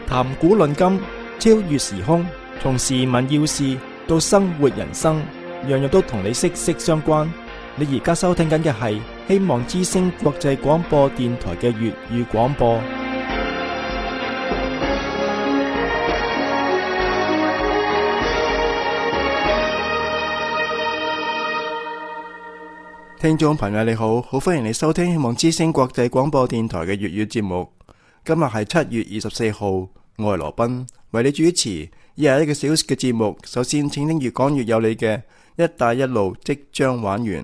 談古論今，超越時空，從時聞要事到生活人生，樣樣都同你息息相關。你而家收聽緊嘅係希望之聲國際廣播電台嘅粵語廣播。聽眾朋友你好，好歡迎你收聽希望之聲國際廣播電台嘅粵語節目。今日係7月24號，我係羅賓，為你主持1個小時嘅節目。首先請聽越講越有理嘅一帶一路即將玩完。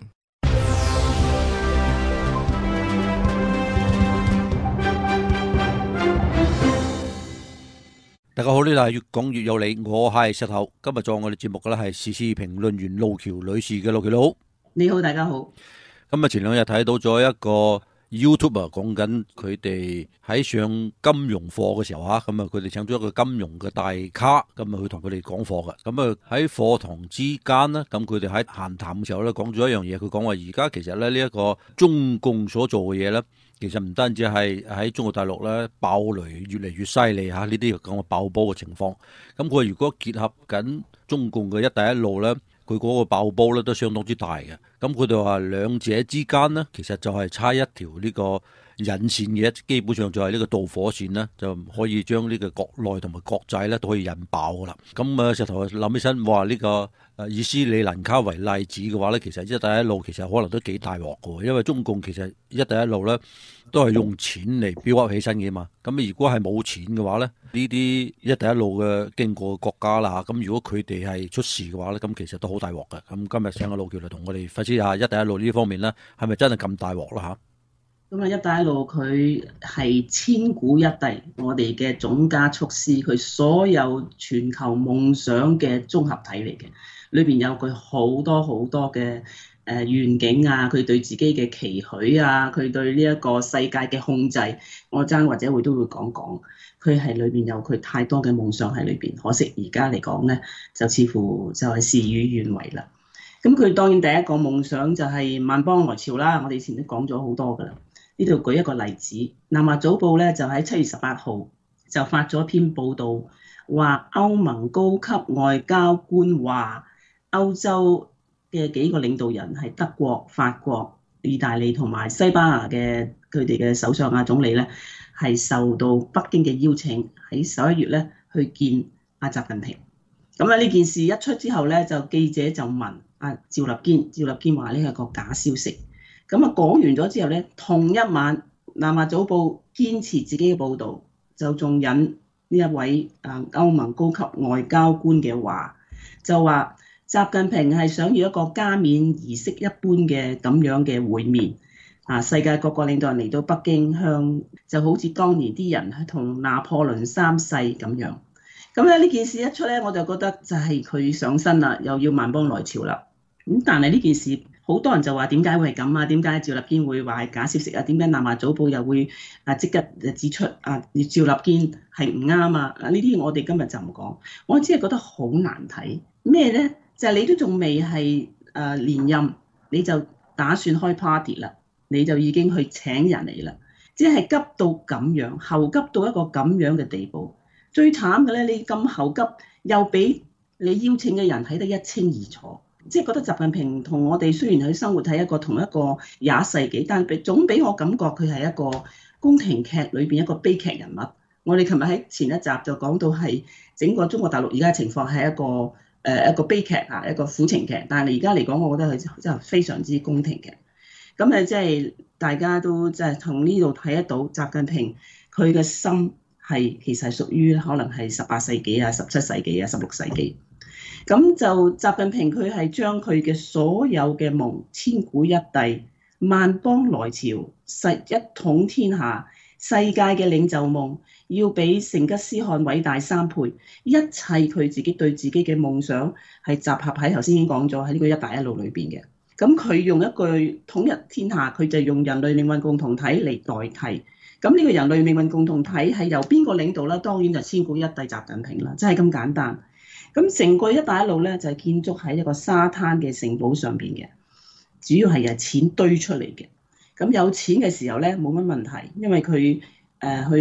大家好，呢度係越講越有理，我係石頭。今日做我哋節目嘅咧係時事評論員路橋女士嘅。路橋你好。 你好，大家好。 咁啊，前兩日睇到咗一個 YouTube 講緊佢哋喺上金融課嘅時候吓，咁啊佢哋請咗一個金融嘅大咖，咁啊去同佢哋講課嘅。咁啊喺課堂之間呢，咁佢哋喺閒談嘅時候咧講咗一樣嘢，佢講話而家其實咧呢一個中共所做嘅嘢咧，其實唔單止係喺中國大陸咧爆雷越嚟越犀利吓，呢啲講嘅爆煲嘅情況。咁佢如果結合緊中共嘅一帶一路咧，佢嗰個爆煲咧都相當之大嘅。咁佢哋話兩者之間呢，其實就係差一條呢個引線嘅，基本上就係呢個導火線呢，就可以將呢個國內同埋國際咧都可以引爆噶啦。咁啊，石頭諗起身話呢個以斯里蘭卡為例子嘅話咧，其實一帶一路其實可能都幾大鑊嘅，因為中共其實一帶一路咧都係用錢嚟標up起身嘅嘛。咁如果係冇錢嘅話咧，呢啲一帶一路嘅經過國家啦，咁如果佢哋係出事嘅話咧，咁其實都好大鑊嘅。咁今日請個路橋嚟同我哋分析下一帶一路呢方面咧，係咪真係咁大鑊啦吓？ 咁啊，一帶一路佢係千古一帝，我哋嘅總加速師，佢所有全球夢想嘅綜合體嚟嘅，裏邊有佢好多好多嘅願景啊，佢對自己嘅期許啊，佢對呢一個世界嘅控制，我爭或者都會講講，佢係裏邊有佢太多嘅夢想喺裏邊，可惜而家嚟講咧，就似乎就係事與願違啦。咁佢當然第一個夢想就係萬邦來朝啦，我哋以前都講咗好多噶啦。呢度舉一個例子，南華早報咧就喺7月18號就發咗篇報道，話歐盟高級外交官話歐洲嘅幾個領導人係德國、法國、意大利同埋西班牙嘅佢哋嘅首相啊總理咧，係受到北京嘅邀請喺11月咧去見阿習近平。咁啊呢件事一出之後咧，就記者就問阿趙立堅話呢係個假消息。咁啊講完咗之後咧，同一晚南華早報堅持自己嘅報導，就仲引呢一位歐盟高級外交官嘅話，就話習近平係想要一個加冕儀式一般嘅咁樣嘅會面。世界各個領導人嚟到北京就好似當年啲人係同拿破崙3世咁樣。咁咧呢件事一出咧，我就覺得就係佢上身啦，又要萬邦來朝啦。咁但係呢件事，好多人就話點解會係咁啊？點解趙立堅會話係假消息啊？點解南華早報又會即刻指出趙立堅係唔啱啊？呢啲我哋今日就唔講，我只係覺得好難睇。咩咧？就係你都仲未係連任，你就打算開 party 啦，你就已經去請人嚟啦，即係急到咁樣，猴急到一個咁樣嘅地步。最慘嘅咧，你咁猴急，又俾你邀請嘅人睇得一清二楚。即係覺得習近平同我哋雖然佢生活喺一個同一個20世紀，但係總俾我感覺佢係一個宮廷劇裏邊一個悲劇人物。我哋琴日喺前一集就講到係整個中國大陸而家嘅情況係一個悲劇啊，一個苦情劇。但係而家嚟講，我覺得佢真係非常之宮廷劇。咁即係大家都即係從呢度睇得到習近平佢嘅心係其實係屬於可能係18世紀啊、17世紀啊、16世紀。咁就習近平佢係將佢嘅所有嘅夢，千古一帝、萬邦來朝、一統天下、世界嘅領袖夢，要比成吉思汗偉大3倍，一切佢自己對自己嘅夢想係集合喺頭先已經講咗喺呢個一帶一路裏邊嘅。咁佢用一句統一天下，佢就用人類命運共同體嚟代替。咁呢個人類命運共同體係由邊個領導咧？當然就千古一帝習近平啦，真係咁簡單。咁成個一帶一路咧就係建築喺一個沙灘嘅城堡上邊嘅，主要係由錢堆出嚟嘅。咁有錢嘅時候咧冇乜問題，因為佢去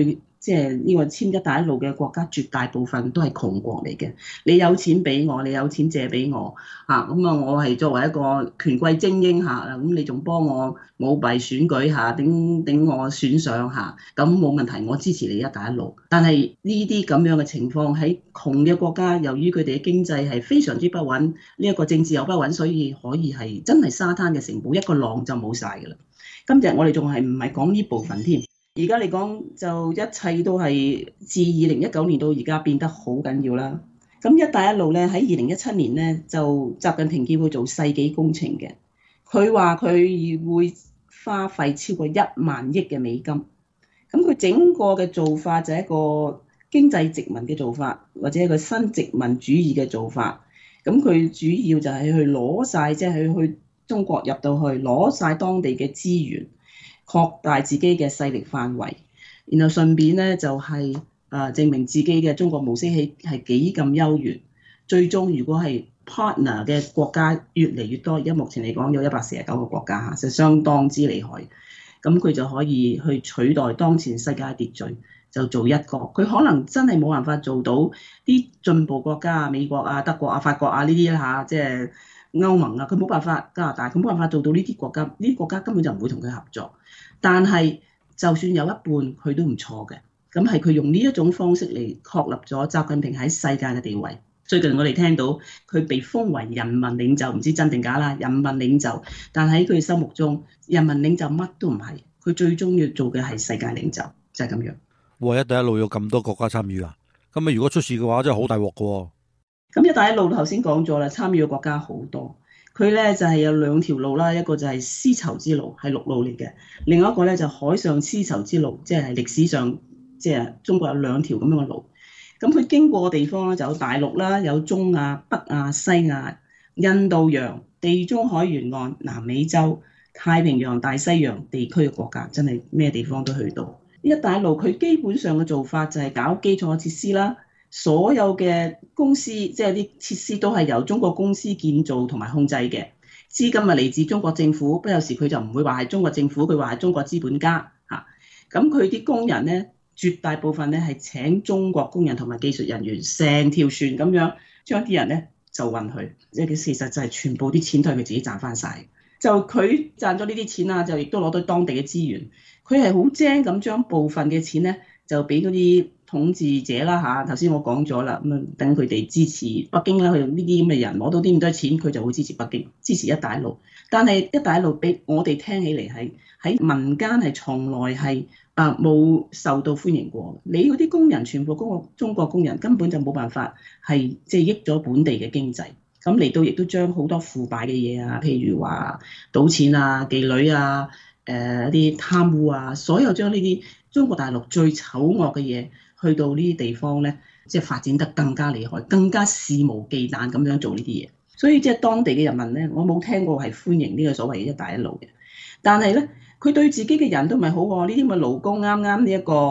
即係呢個簽一帶一路嘅國家絕大部分都係窮國嚟嘅。你有錢俾我，你有錢借俾我嚇，咁啊我係作為一個權貴精英嚇，咁你仲幫我舞弊選舉嚇，頂我選上嚇，咁冇問題，我支持你一帶一路。但係呢啲咁樣嘅情況喺窮嘅國家，由於佢哋嘅經濟係非常之不穩，呢一個政治又不穩，所以可以係真係沙灘嘅城堡，一個浪就冇晒㗎啦。今日我哋仲係唔係講呢部分添？而家嚟講就一切都係自2019年到而家變得好緊要啦。咁一帶一路咧喺2017年咧就習近平叫佢做世紀工程嘅，佢話佢會花費超過1萬億嘅美金。咁佢整個嘅做法就係一個經濟殖民嘅做法，或者一個新殖民主義嘅做法。咁佢主要就係去攞晒，即係去中國入到去攞晒當地嘅資源，擴大自己嘅勢力範圍，然後順便咧就係證明自己嘅中國模式係幾咁優越。最終如果係 partner 嘅國家越嚟越多，而家目前嚟講有149個國家嚇，就相當之厲害。咁佢就可以去取代當前世界秩序，就做一個。佢可能真係冇辦法做到啲進步國家啊，美國啊、德國啊、法國啊呢啲嚇，即係歐盟啊，佢冇辦法，加拿大佢冇辦法做到呢啲國家，呢啲國家根本就唔會同佢合作。但係就算有一半，佢都唔錯嘅。咁係佢用呢一種方式嚟確立咗習近平喺世界嘅地位。最近我哋聽到佢被封為人民領袖，唔知真定假啦，人民領袖。但喺佢心目中，人民領袖乜都唔係，佢最終要做嘅係世界領袖，就係咁樣。 哇！一帶一路有咁多國家參與啊，咁啊如果出事嘅話，真係好大鑊㗎喎。 咁一帶一路頭先講咗啦，參與嘅國家好多。佢咧就係有2條路啦，一個就係絲綢之路，係陸路嚟嘅；另外一個咧就海上絲綢之路，即係歷史上即係中國有2條咁樣嘅路。咁佢經過嘅地方咧就有大陸啦，有中亞、北亞、西亞、印度洋、地中海沿岸、南美洲、太平洋、大西洋地區嘅國家，真係咩地方都去到。一帶一路佢基本上嘅做法就係搞基礎設施啦。所有嘅公司即係啲設施都係由中國公司建造同埋控制嘅，資金啊嚟自中國政府，不過有時佢就唔會話係中國政府，佢話係中國資本家嚇。咁佢啲工人咧，絕大部分咧係請中國工人同埋技術人員，成條船咁樣將啲人咧就運去，即係佢事實就係全部啲錢都係佢自己賺翻晒。就佢賺咗呢啲錢啊，就亦都攞到當地嘅資源。佢係好精咁將部分嘅錢咧就俾嗰啲統治者啦嚇，頭先我講咗啦，咁啊等佢哋支持北京啦，佢用呢啲咁嘅人攞到啲咁多錢，佢就會支持北京，支持一帶一路。但係一帶一路俾我哋聽起嚟係喺民間係從來係冇受到歡迎過。你嗰啲工人全部中國工人根本就冇辦法係即係益咗本地嘅經濟。咁嚟到亦都將好多腐敗嘅嘢啊，譬如話賭錢啊、妓女啊、一啲貪污啊，所有將呢啲中國大陸最醜惡嘅嘢，去到呢啲地方咧，即係發展得更加厲害，更加肆無忌憚咁樣做呢啲嘢。所以即係當地嘅人民咧，我冇聽過係歡迎呢個所謂嘅一帶一路嘅。但係咧，佢對自己嘅人都唔係好喎。呢啲咁嘅勞工啱啱呢一個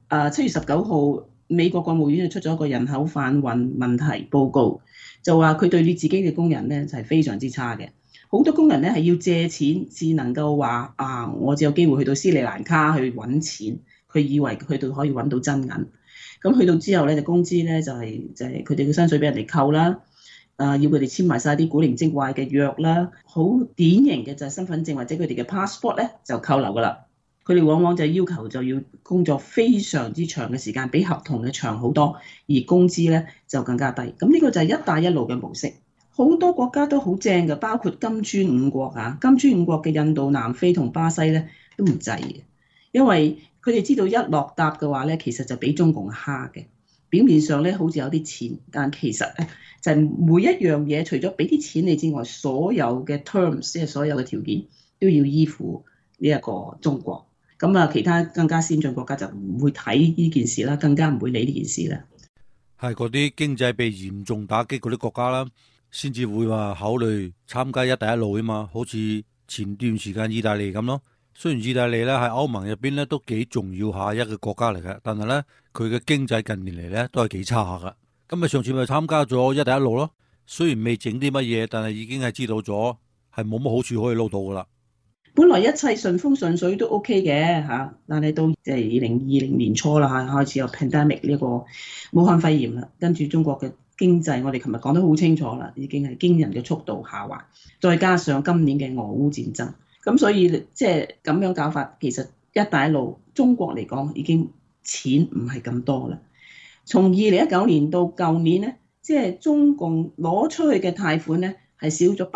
7月19號，美國國務院就出咗一個人口販運問題報告，就話佢對你自己嘅工人咧就係非常之差嘅。好多工人咧係要借錢至能夠話我只有機會去到斯里蘭卡去揾錢。佢以為去到可以揾到真銀，咁去到之後咧就工資咧就係佢哋嘅薪水俾人哋扣啦，要佢哋簽埋晒啲古靈精怪嘅約啦，好典型嘅就係身份證或者佢哋嘅 passport 咧就扣留噶啦。佢哋往往就要求就要工作非常之長嘅時間，比合同嘅長好多，而工資咧就更加低。咁呢個就係一帶一路嘅模式。好多國家都好正嘅，包括金磚5國啊，金磚5國嘅印度、南非同巴西咧都唔制嘅，因為佢哋知道一落搭嘅話咧，其實就俾中共蝦嘅。表面上咧好似有啲錢，但其實咧就係每一樣嘢，除咗俾啲錢你之外，所有嘅 terms 即係所有嘅條件都要依附呢一個中國。咁啊，其他更加先進國家就唔會睇呢件事啦，更加唔會理呢件事啦。 係嗰啲經濟被嚴重打擊嗰啲國家啦，先至會話考慮參加一帶一路啊嘛。好似前段時間意大利咁咯。雖然意大利咧喺歐盟入邊咧都幾重要下一個國家嚟嘅，但係咧佢嘅經濟近年嚟咧都係幾差下噶。咁啊上次咪參加咗一帶一路咯，雖然未整啲乜嘢，但係已經係知道咗係冇乜好處可以撈到噶啦。 本來一切順風順水都 OK 嘅嚇，但係到即係2020年初啦嚇，開始有 pandemic 呢個武漢肺炎啦，跟住中國嘅經濟，我哋琴日講得好清楚啦，已經係驚人嘅速度下滑，再加上今年嘅俄烏戰爭，咁所以即係咁樣搞法，其實一帶一路中國嚟講已經錢唔係咁多啦。從2019年到舊年咧，即係中共攞出去嘅貸款咧係少咗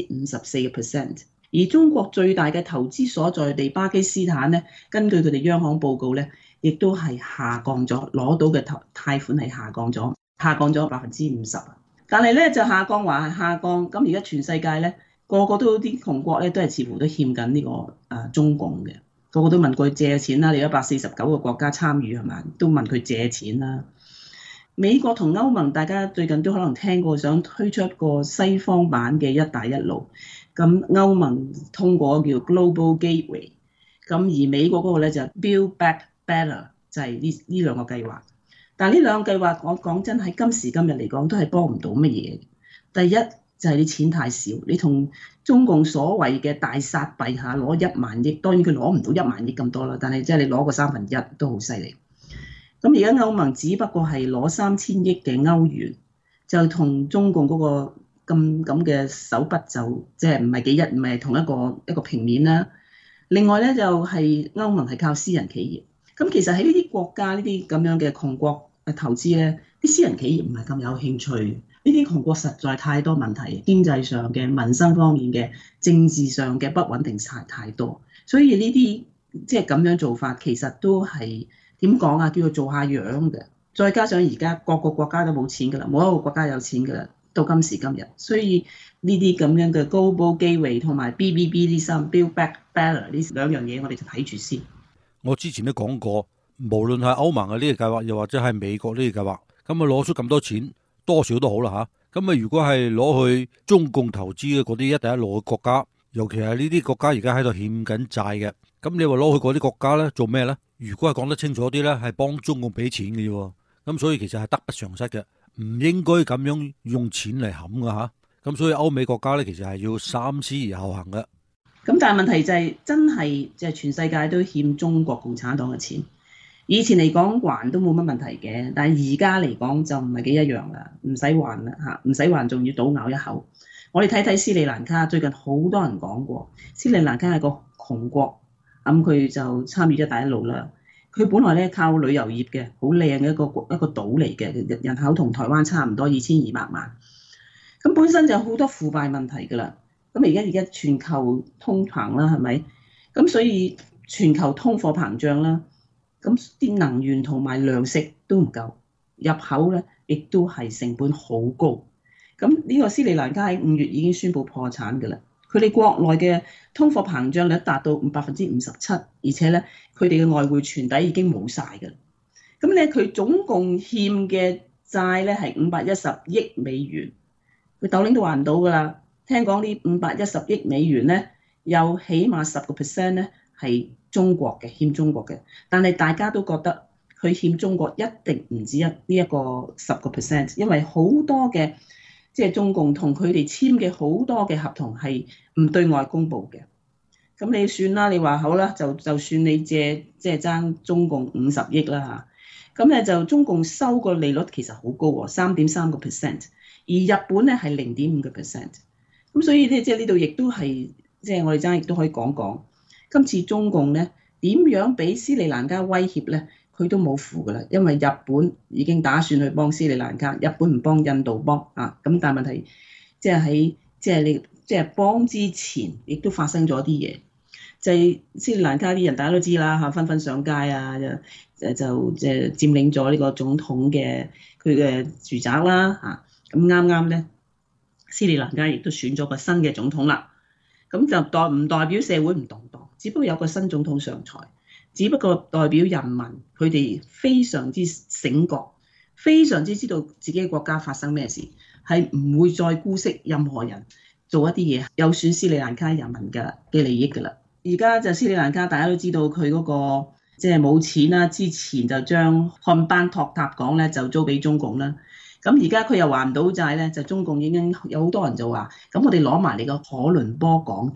54%。而中國最大嘅投資所在地巴基斯坦咧，根據佢哋央行報告咧，亦都係下降咗，攞到嘅貸款係下降咗50%。但係咧就下降話係下降，咁而家全世界咧個個都啲窮國咧都係似乎都欠緊呢個中共嘅，個個都問佢借錢啦。你149個國家參與係嘛，都問佢借錢啦。美國同歐盟大家最近都可能聽過，想推出一個西方版嘅一帶一路。咁歐盟通過叫 Global Gateway， 咁而美國嗰個咧就 Build Back Better， 就係呢兩個計劃。但係呢兩個計劃講真喺今時今日嚟講都係幫唔到乜嘢。第一就係你錢太少，你同中共所謂嘅大撒幣下攞1萬億，當然佢攞唔到1萬億咁多啦，但係即係你攞個1/3都好犀利。咁而家歐盟只不過係攞3000億嘅歐元，就同中共嗰個咁嘅手筆就即係唔係同一個平面啦。另外咧就係歐盟係靠私人企業，咁其實喺呢啲國家呢啲咁樣嘅窮國投資咧，啲私人企業唔係咁有興趣。呢啲窮國實在太多問題，經濟上嘅、民生方面嘅、政治上嘅不穩定太多，所以呢啲即係咁樣做法其實都係點講啊？叫做做下樣嘅。再加上而家各個國家都冇錢㗎啦，冇一個國家有錢㗎啦。到今時今日，所以呢啲咁樣嘅 Global Gateway 同埋 BBB 呢三 Build Back Better 呢兩樣嘢，我哋就睇住先。 我之前都講過，無論係歐盟嘅呢個計劃，又或者係美國呢個計劃，咁啊攞出咁多錢，多少都好啦嚇。咁啊，如果係攞去中共投資嘅嗰啲一帶一路嘅國家，尤其係呢啲國家而家喺度欠緊債嘅，咁你話攞去嗰啲國家咧做咩咧？如果係講得清楚啲咧，係幫中共俾錢嘅啫。咁所以其實係得不償失嘅。唔應該咁樣用錢嚟冚㗎嚇，咁所以歐美國家咧其實係要三思而後行嘅。 咁但係問題就係真係即係全世界都欠中國共產黨嘅錢。以前嚟講還都冇乜問題嘅，但係而家嚟講就唔係幾一樣啦，唔使還啦嚇，唔使還仲要倒咬一口。我哋睇睇斯里蘭卡，最近好多人講過，斯里蘭卡係個窮國，咁佢就參與一帶一路啦。佢本來咧靠旅遊業嘅，好靚嘅一個島嚟嘅，人口同台灣差唔多2200萬。咁本身就好多腐敗問題㗎啦。咁而家全球通膨啦，係咪？咁所以全球通貨膨脹啦，咁啲能源同埋糧食都唔夠，入口咧亦都係成本好高。咁呢個斯里蘭卡喺5月已經宣布破產㗎啦。佢哋國內嘅通貨膨脹率達到57%，而且咧佢哋嘅外匯存底已經冇晒㗎。咁咧佢總共欠嘅債咧係510億美元，佢豆領都還唔到㗎啦。聽講呢510億美元咧，有起碼10% 咧係中國嘅，欠中國嘅。但係大家都覺得佢欠中國一定唔止呢一個10%，因為好多嘅。即係中共同佢哋簽嘅好多嘅合同係唔對外公佈嘅，咁你算啦，你話好啦，就算你借即係爭中共50億啦嚇，咁咧就中共收個利率其實好高喎，3.3%，而日本咧係0.5%，咁所以咧即係呢度亦都係即係我哋爭亦都可以講講，今次中共咧點樣俾斯里蘭卡威脅咧？佢都冇符㗎啦，因為日本已經打算去幫斯里蘭卡，日本唔幫印度幫啊。咁但係問題即係喺即係幫之前，亦都發生咗啲嘢，就係斯里蘭卡啲人大家都知啦嚇，紛紛上街啊，就佔領咗呢個總統嘅佢嘅住宅啦嚇。咁啱啱咧，斯里蘭卡亦都選咗個新嘅總統啦。咁就唔代表社會唔動盪，只不過有個新總統上台。只不過代表人民，佢哋非常之醒覺，非常之知道自己嘅國家發生咩事，係唔會再姑息任何人做一啲嘢有損斯里蘭卡人民嘅利益㗎啦。而家就斯里蘭卡大家都知道佢嗰個即係冇錢啦，之前就將漢班托塔港咧就租俾中共啦。咁而家佢又還唔到債咧，就中共已經有好多人就話：咁我哋攞埋你個可倫坡港點啊？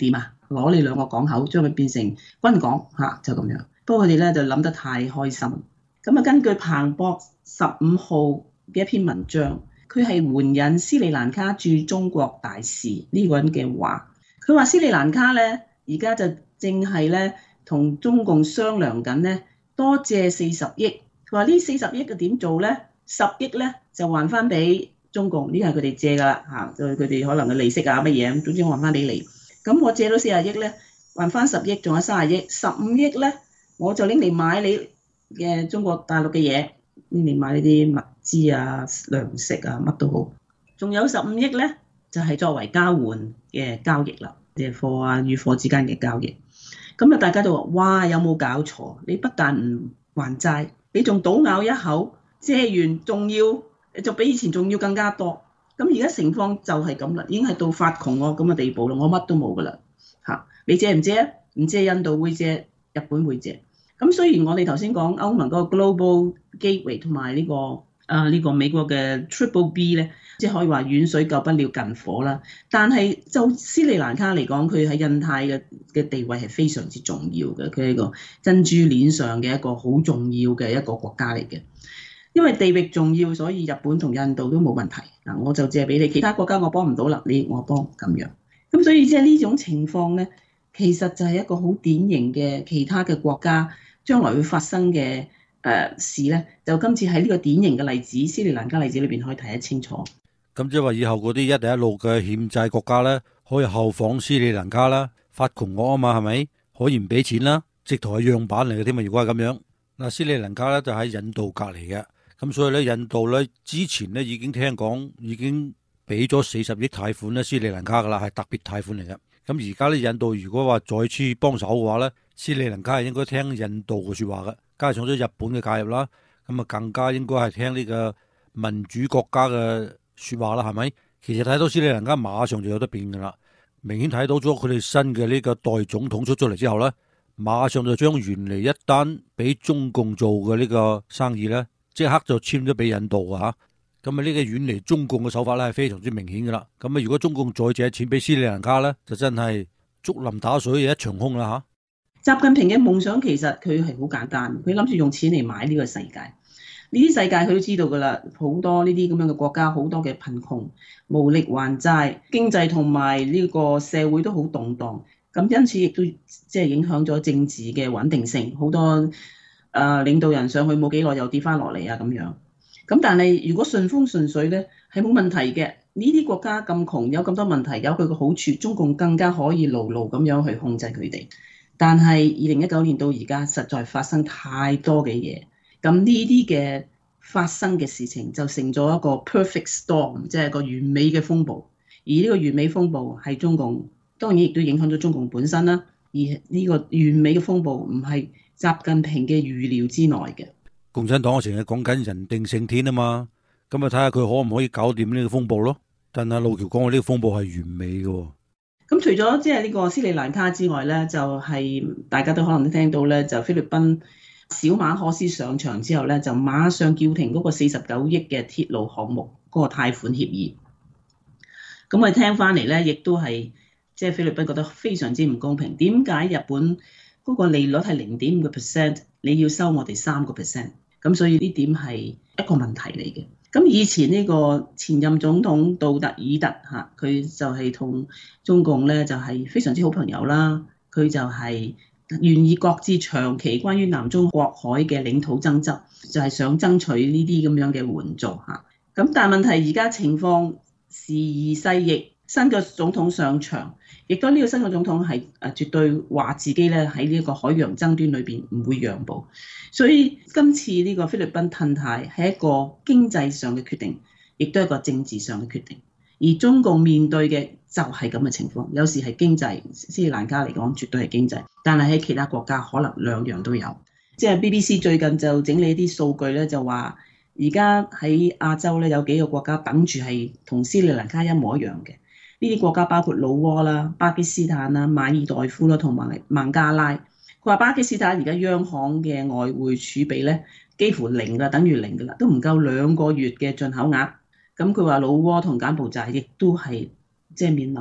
攞你兩個港口，將佢變成軍港嚇，就咁樣。不過佢哋咧就諗得太開心。咁啊，根據彭博15號嘅一篇文章，佢係援引斯里蘭卡駐中國大使呢個人嘅話，佢話斯里蘭卡咧而家就正係咧同中共商量緊咧多借40億。佢話呢40億嘅點做咧？10億咧就還翻俾中共，呢係佢哋借㗎啦嚇，就佢哋可能嘅利息啊乜嘢，總之還翻俾你。咁我借到40億咧，還翻10億，仲有30億，15億咧我就拎嚟買你嘅中國大陸嘅嘢，拎嚟買呢啲物資啊、糧食啊乜都好。仲有15億咧，就係作為交換嘅交易啦，即係貨啊與貨之間嘅交易。咁啊，大家都話：哇，有冇搞錯？你不但唔還債，你仲倒咬一口，借完仲要就比以前仲要更加多。咁而家情況就係咁啦，已經係到發窮我咁嘅地步啦，我乜都冇噶啦嚇。你借唔借啊？唔借，印度會借，日本會借。咁雖然我哋頭先講歐盟嗰個 Global Gateway 同埋呢個美國嘅 Triple B 咧，即係可以話遠水救不了近火啦。但係就斯里蘭卡嚟講，佢喺印太嘅地位係非常之重要嘅，佢係一個珍珠鏈上嘅一個好重要嘅一個國家嚟嘅。因為地域重要，所以日本同印度都冇問題。嗱，我就借俾你，其他國家我幫唔到啦，我幫咁樣。咁所以即係呢種情況咧，其實就係一個好典型嘅其他嘅國家將來會發生嘅事咧。就今次喺呢個典型嘅例子，斯里蘭卡例子裏邊可以睇得清楚。 咁即係話以後嗰啲一帶一路嘅欠債國家咧，可以效仿斯里蘭卡啦，發窮我啊嘛，係咪？可以唔俾錢啦，直頭係樣板嚟嘅添啊！如果係咁樣，嗱，斯里蘭卡咧就喺印度隔離嘅。咁所以咧，印度咧之前咧已經聽講已經俾咗40億貸款咧斯里蘭卡噶啦，係特別貸款嚟嘅。咁而家咧印度如果話再次幫手嘅話咧，斯里蘭卡係應該聽印度嘅説話嘅，加上咗日本嘅介入啦，咁啊更加應該係聽呢個民主國家嘅説話啦，係咪？其實睇到斯里蘭卡馬上就有得變噶啦，明顯睇到咗佢哋新嘅呢個代總統出咗嚟之後咧，馬上就將原嚟一單俾中共做嘅呢個生意咧，即刻就簽咗俾印度啊！咁啊呢個遠離中共嘅手法咧係非常之明顯噶啦。咁啊如果中共再借錢俾斯里蘭卡咧，就真係竹林打水一場空啦嚇！習近平嘅夢想其實佢係好簡單，佢諗住用錢嚟買呢個世界。呢啲世界佢都知道噶啦，好多呢啲咁樣嘅國家，好多嘅貧窮、無力還債，經濟同埋呢個社會都好動盪。咁因此亦都即係影響咗政治嘅穩定性，好多領導人上去冇幾耐又跌翻落嚟啊咁樣。咁但係如果順風順水咧，係冇問題嘅。呢啲國家咁窮，有咁多問題，有佢嘅好處，中共更加可以牢牢咁樣去控制佢哋。但係2019年到而家，實在發生太多嘅嘢，咁呢啲嘅發生嘅事情就成咗一個 perfect storm， 即係個完美嘅風暴。而呢個完美風暴係中共，當然亦都影響咗中共本身啦。而呢個完美嘅風暴唔係習近平嘅預料之內嘅。 共產黨成日講緊人定勝天啊嘛，咁啊睇下佢可唔可以搞掂呢個風暴咯。但係路橋講嘅呢個風暴係完美嘅。 咁除咗即係呢個斯里蘭卡之外咧，就係大家都可能都聽到咧，就菲律賓小馬可斯上場之後咧，就馬上叫停嗰個49億嘅鐵路項目嗰個貸款協議。咁我哋聽翻嚟咧，亦都係即係菲律賓覺得非常之唔公平。點解日本嗰個利率係0.5%，你要收我哋3%？咁所以呢點係一個問題嚟嘅。咁以前呢個前任總統杜特爾特嚇，佢就係同中共咧就係非常之好朋友啦。佢就係願意擱置長期關於南中國海嘅領土爭執，就係想爭取呢啲咁樣嘅援助嚇。咁但係問題而家情況時移世易，新嘅總統上場，亦都呢個新嘅總統係絕對話自己咧喺呢一個海洋爭端裏邊唔會讓步。所以今次呢個菲律賓褪軚係一個經濟上嘅決定，亦都係一個政治上嘅決定。而中共面對嘅就係咁嘅情況，有時係經濟，斯里蘭卡嚟講絕對係經濟，但係喺其他國家可能兩樣都有。即係 BBC 最近就整理啲數據咧，就話而家喺亞洲咧有幾個國家等住係同斯里蘭卡一模一樣嘅。呢啲國家包括老撾啦、巴基斯坦啦、馬爾代夫啦同埋孟加拉。佢話巴基斯坦而家央行嘅外匯儲備咧幾乎零啦，等於零噶啦，都唔夠2個月嘅進口額。咁佢話老撾同柬埔寨亦都係即係面臨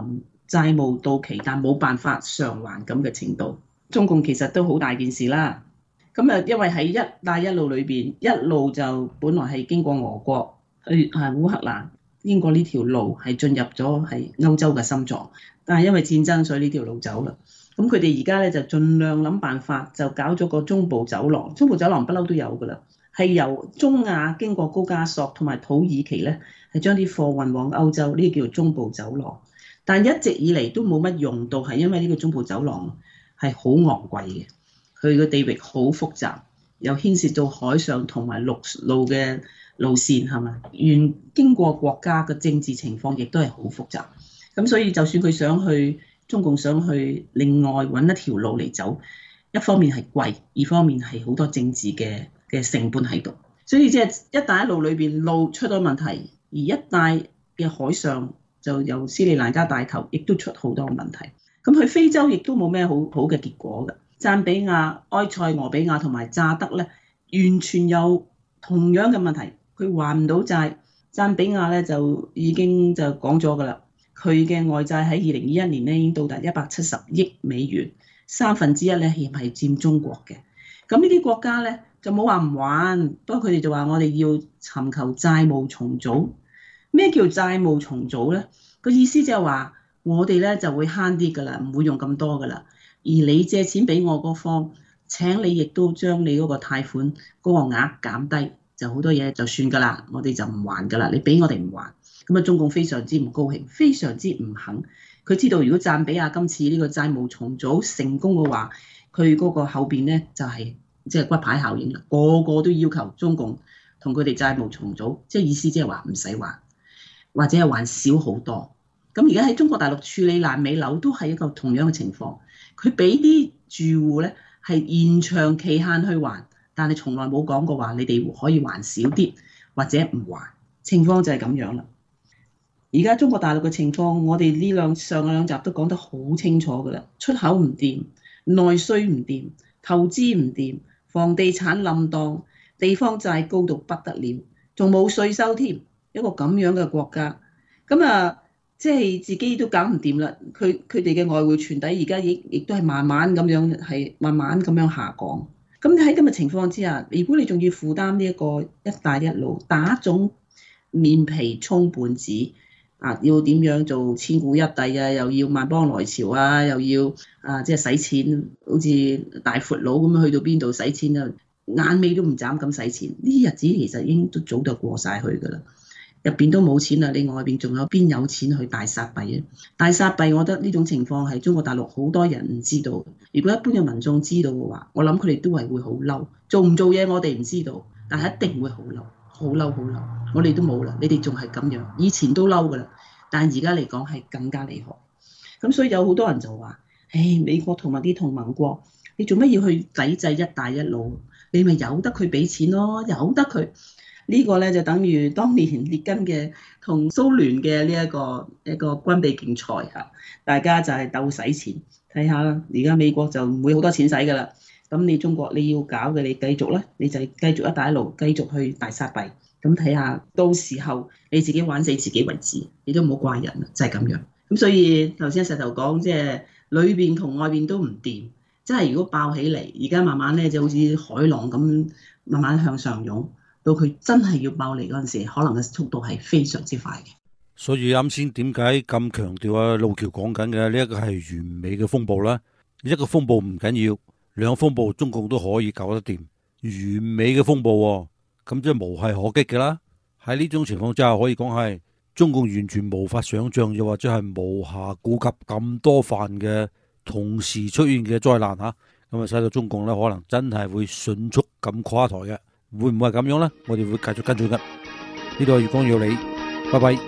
債務到期但冇辦法償還咁嘅程度。中共其實都好大件事啦。咁啊，因為喺一帶一路裏邊，一路就本來係經過俄國去烏克蘭，經過呢條路係進入咗係歐洲嘅心臟，但係因為戰爭，所以呢條路走啦。咁佢哋而家咧就盡量諗辦法，就搞咗個中部走廊。中部走廊不嬲都有噶啦，係由中亞經過高加索同埋土耳其咧，係將啲貨運往歐洲，呢個叫做中部走廊。但一直以嚟都冇乜用到，係因為呢個中部走廊係好昂貴嘅，佢個地域好複雜，又牽涉到海上同埋陸路嘅路線係嘛，沿經過國家嘅政治情況亦都係好複雜。咁所以就算佢想去，中共想去另外揾一條路嚟走，一方面係貴，二方面係好多政治嘅成本喺度。所以即係一帶一路裏邊路出咗問題，而一帶嘅海上就由斯里蘭卡帶頭，亦都出好多問題。咁去非洲亦都冇咩好嘅結果㗎。贊比亞、埃塞俄比亞同埋乍得咧，完全有同樣嘅問題，佢還唔到債。贊比亞咧就已經就講咗㗎啦。佢嘅外債喺2021年咧已經到達170億美元，1/3咧係佔中國嘅。咁呢啲國家咧就冇話唔還，不過佢哋就話我哋要尋求債務重組。咩叫債務重組咧？個意思就係話我哋咧就會慳啲㗎啦，唔會用咁多㗎啦。而你借錢俾我嗰方，請你亦都將你嗰個貸款嗰個額減低，就好多嘢就算㗎啦，我哋就唔還㗎啦。你俾我哋唔還。咁啊，中共非常之唔高興，非常之唔肯。佢知道如果贊比亞今次呢個債務重組成功嘅話，佢嗰個後邊咧就係即係骨牌效應啦，個個都要求中共同佢哋債務重組，即係意思即係話唔使還，或者係還少好多。咁而家喺中國大陸處理爛尾樓都係一個同樣嘅情況，佢俾啲住戶咧係延長期限去還，但係從來冇講過話你哋可以還少啲或者唔還，情況就係咁樣啦。而家中國大陸嘅情況，我哋上兩集都講得好清楚㗎啦。出口唔掂，內需唔掂，投資唔掂，房地產冧檔，地方債高到不得了，仲冇稅收添。一個咁樣嘅國家，咁啊，即係自己都搞唔掂啦。佢哋嘅外匯存底而家亦都係慢慢咁樣下降。咁喺咁嘅情況之下，如果你仲要負擔呢一個一帶一路，打腫面皮充胖子。要點樣做千古一帝啊？又要萬邦來朝啊？又要即係使錢，好似大闊佬咁樣去到邊度使錢啊？眼尾都唔眨咁使錢。呢啲日子其實已經都早就過晒去㗎啦。入邊都冇錢啦，你外邊仲有邊有錢去大撒幣啊？大撒幣，我覺得呢種情況係中國大陸好多人唔知道。如果一般嘅民眾知道嘅話，我諗佢哋都係會好嬲。做唔做嘢我哋唔知道，但係一定會好嬲。好嬲好嬲，我哋都冇啦，你哋仲係咁樣，以前都嬲㗎啦，但係而家嚟講係更加厲害。咁所以有好多人就話，美國同埋啲同盟國，你做乜要去抵制一帶一路？你咪由得佢俾錢咯，由得佢。呢個咧就等於當年列根嘅同蘇聯嘅呢一個軍備競賽嚇，大家就係鬥使錢。睇下啦，而家美國就唔會好多錢使㗎啦。咁你中國你要搞嘅，你繼續啦，你就繼續一帶一路，繼續去大撒幣。咁睇下到時候你自己玩死自己為止，你都唔好怪人啦，就係咁樣。咁所以頭先石頭講，即係裏邊同外邊都唔掂，即係如果爆起嚟，而家慢慢咧就好似海浪咁慢慢向上湧，到佢真係要爆嚟嗰陣時，可能嘅速度係非常之快嘅。 所以啱先點解咁強調啊？路橋講緊嘅呢一個係完美嘅風暴啦，一個風暴唔緊要。兩個風暴中共都可以搞得掂，完美嘅風暴喎，咁即係無懈可擊嘅啦。喺呢種情況之下，可以講係中共完全無法想象，又或者係無暇顧及咁多範嘅同時出現嘅災難嚇，咁啊使到中共咧可能真係會迅速咁垮台嘅，會唔會係咁樣呢？我哋會繼續跟進嘅。呢度係粵江要理，拜拜。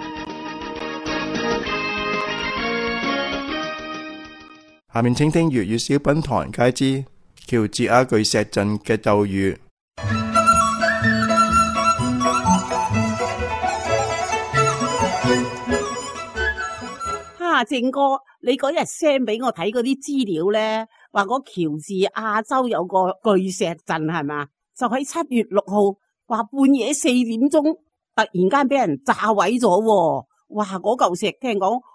下面請聽粵語小品唐人街之喬治亞巨石陣嘅咒語。 正哥，你嗰日 send 俾我睇嗰啲資料咧，話嗰喬治亞州有個巨石陣係嘛？就喺7月6號，話半夜4點鐘突然間俾人炸毀咗喎。哇！嗰嚿石聽講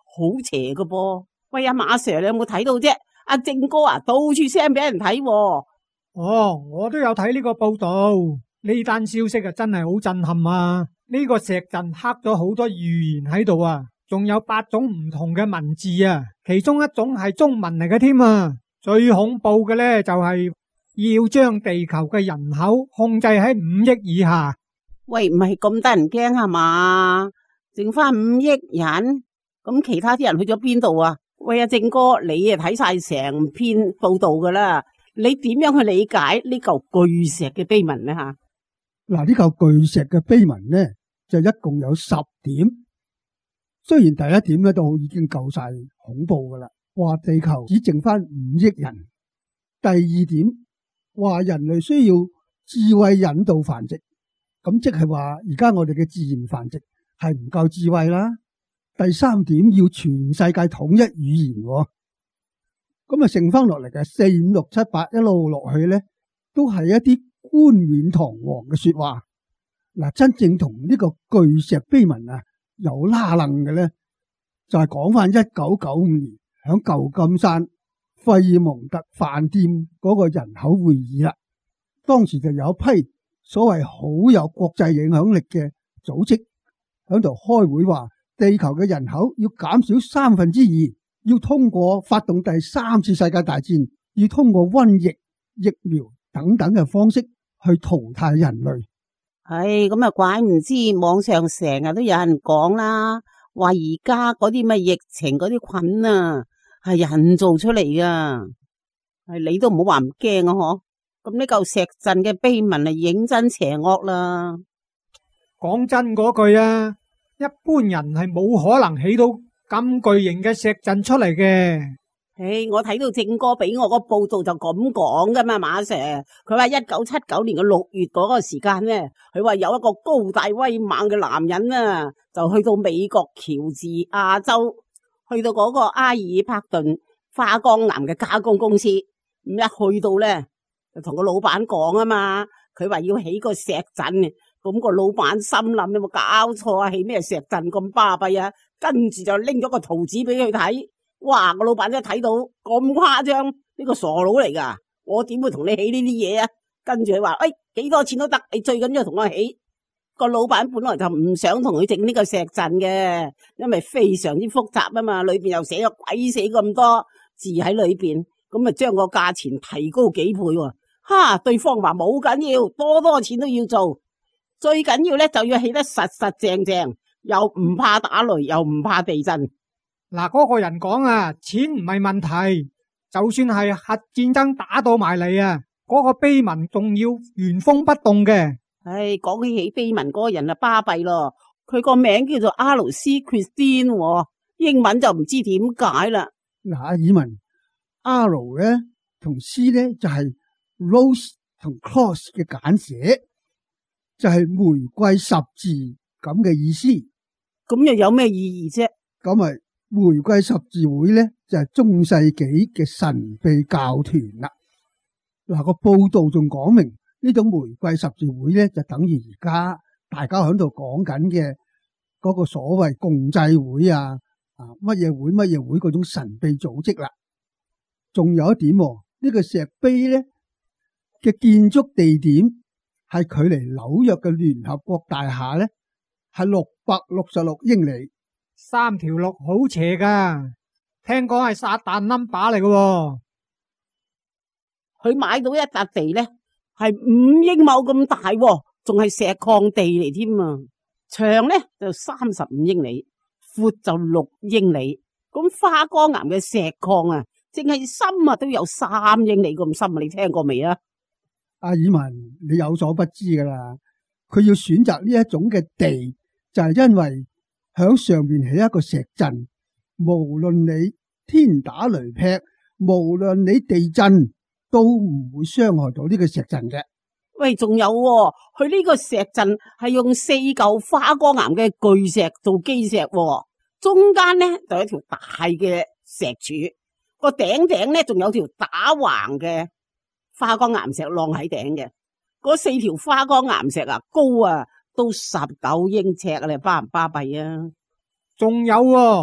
好邪噶噃。喂，阿馬 Sir，你有冇睇到啫？阿正哥啊，到處 send 俾人睇喎。 哦，我都有睇呢個報道，呢單消息啊真係好震撼啊！呢個石陣刻咗好多預言喺度啊，仲有8種唔同嘅文字啊，其中一種係中文嚟嘅添啊！最恐怖嘅呢，就係要將地球嘅人口控制喺5億以下。 喂，唔係咁得人驚係嘛？剩翻5億人，咁其他啲人去咗邊度啊？喂，阿正哥，你啊睇晒成篇報道噶啦，你點樣去理解呢嚿巨石嘅碑文呢？吓， 嗱，呢嚿巨石嘅碑文呢，就一共有10點。雖然第一點咧都已經夠晒恐怖噶啦，話地球只剩翻5億人。第二點話人類需要智慧引導繁殖，咁即係話而家我哋嘅自然繁殖係唔夠智慧啦。第三點要全世界統一語言，咁啊剩翻落嚟嘅4、5、6、7、8一路落去咧，都係一啲冠冕堂皇嘅說話。嗱，真正同呢個巨石碑文啊有拉楞嘅咧，就係講翻1995年響舊金山費爾蒙特飯店嗰個人口會議啦。當時就有一批所謂好有國際影響力嘅組織響度開會，話地球嘅人口要減少2/3，要通過發動第3次世界大戰，要通過瘟疫、疫苗等等嘅方式去淘汰人類。 唉，咁啊怪唔知網上成日都有人講啦，話而家嗰啲咩疫情嗰啲菌啊係人造出嚟噶，係你都唔好話唔驚啊嗬。咁呢嚿石陣嘅碑文係認真邪惡啦。 講真嗰句啊，一般人係冇可能起到咁巨型嘅石陣出嚟嘅。 唉，我睇到正哥俾我個報道就咁講噶嘛，馬 Sir，佢話1979年嘅6月嗰個時間呢，佢話有一個高大威猛嘅男人啊，就去到美國喬治亞州，去到嗰個阿爾帕頓花崗岩嘅加工公司，咁一去到呢，就同個老闆講啊嘛，佢話要起個石陣，咁個老闆心諗有冇搞錯啊？起咩石陣咁巴閉啊？跟住就拎咗個圖紙俾佢睇。哇！個老闆一睇到咁誇張，呢個傻佬嚟噶，我點會同你起呢啲嘢啊？跟住佢話，幾多錢都得，你最緊要同我起。個老闆本來就唔想同佢整呢個石陣嘅，因為非常之複雜啊嘛，裏邊又寫咗鬼死咁多字喺裏邊，咁啊將個價錢提高幾倍喎。哈！對方話冇緊要，多錢都要做，最緊要咧就要起得實實正正，又唔怕打雷，又唔怕地震。 嗱，嗰個人講啊，錢唔係問題，就算係核戰爭打到埋嚟啊，嗰個碑文仲要原封不動嘅。 唉，講起碑文嗰個人啊，巴閉咯，佢個名叫做阿勞斯 Christine，英文就唔知點解啦。 嗱，阿爾文 R 咧同 C 咧就係 Rose 同 Cross 嘅簡寫，就係玫瑰十字咁嘅意思。 咁又有咩意義啫？ 咁咪玫瑰十字會咧就係中世紀嘅神秘教團啦。嗱，個報道仲講明呢種玫瑰十字會咧就等於而家大家喺度講緊嘅嗰個所謂共濟會啊，乜嘢會嗰種神秘組織啦。仲有一點，呢個石碑咧嘅建築地點係距離紐約嘅聯合國大廈咧係666英里。 3條路好斜噶，聽講係撒旦 number 嚟嘅。 佢買到一笪地咧，係5英畝咁大，仲係石礦地嚟添啊！長咧就35英里，闊就6英里。咁花崗岩嘅石礦啊，淨係深啊都有3英里咁深啊！你聽過未啊？ 阿爾文，你有所不知噶啦，佢要選擇呢一種嘅地，就係因為響上面起一個石陣，無論你天打雷劈，無論你地震，都唔會傷害到呢個石陣嘅。 喂，仲有佢呢個石陣係用4嚿花崗岩嘅巨石做基石，中間咧就有一條大嘅石柱，個頂咧仲有條打橫嘅花崗岩石晾喺頂嘅。嗰4條花崗岩石啊，高啊都19英尺啊，你巴唔巴閉啊？ 仲有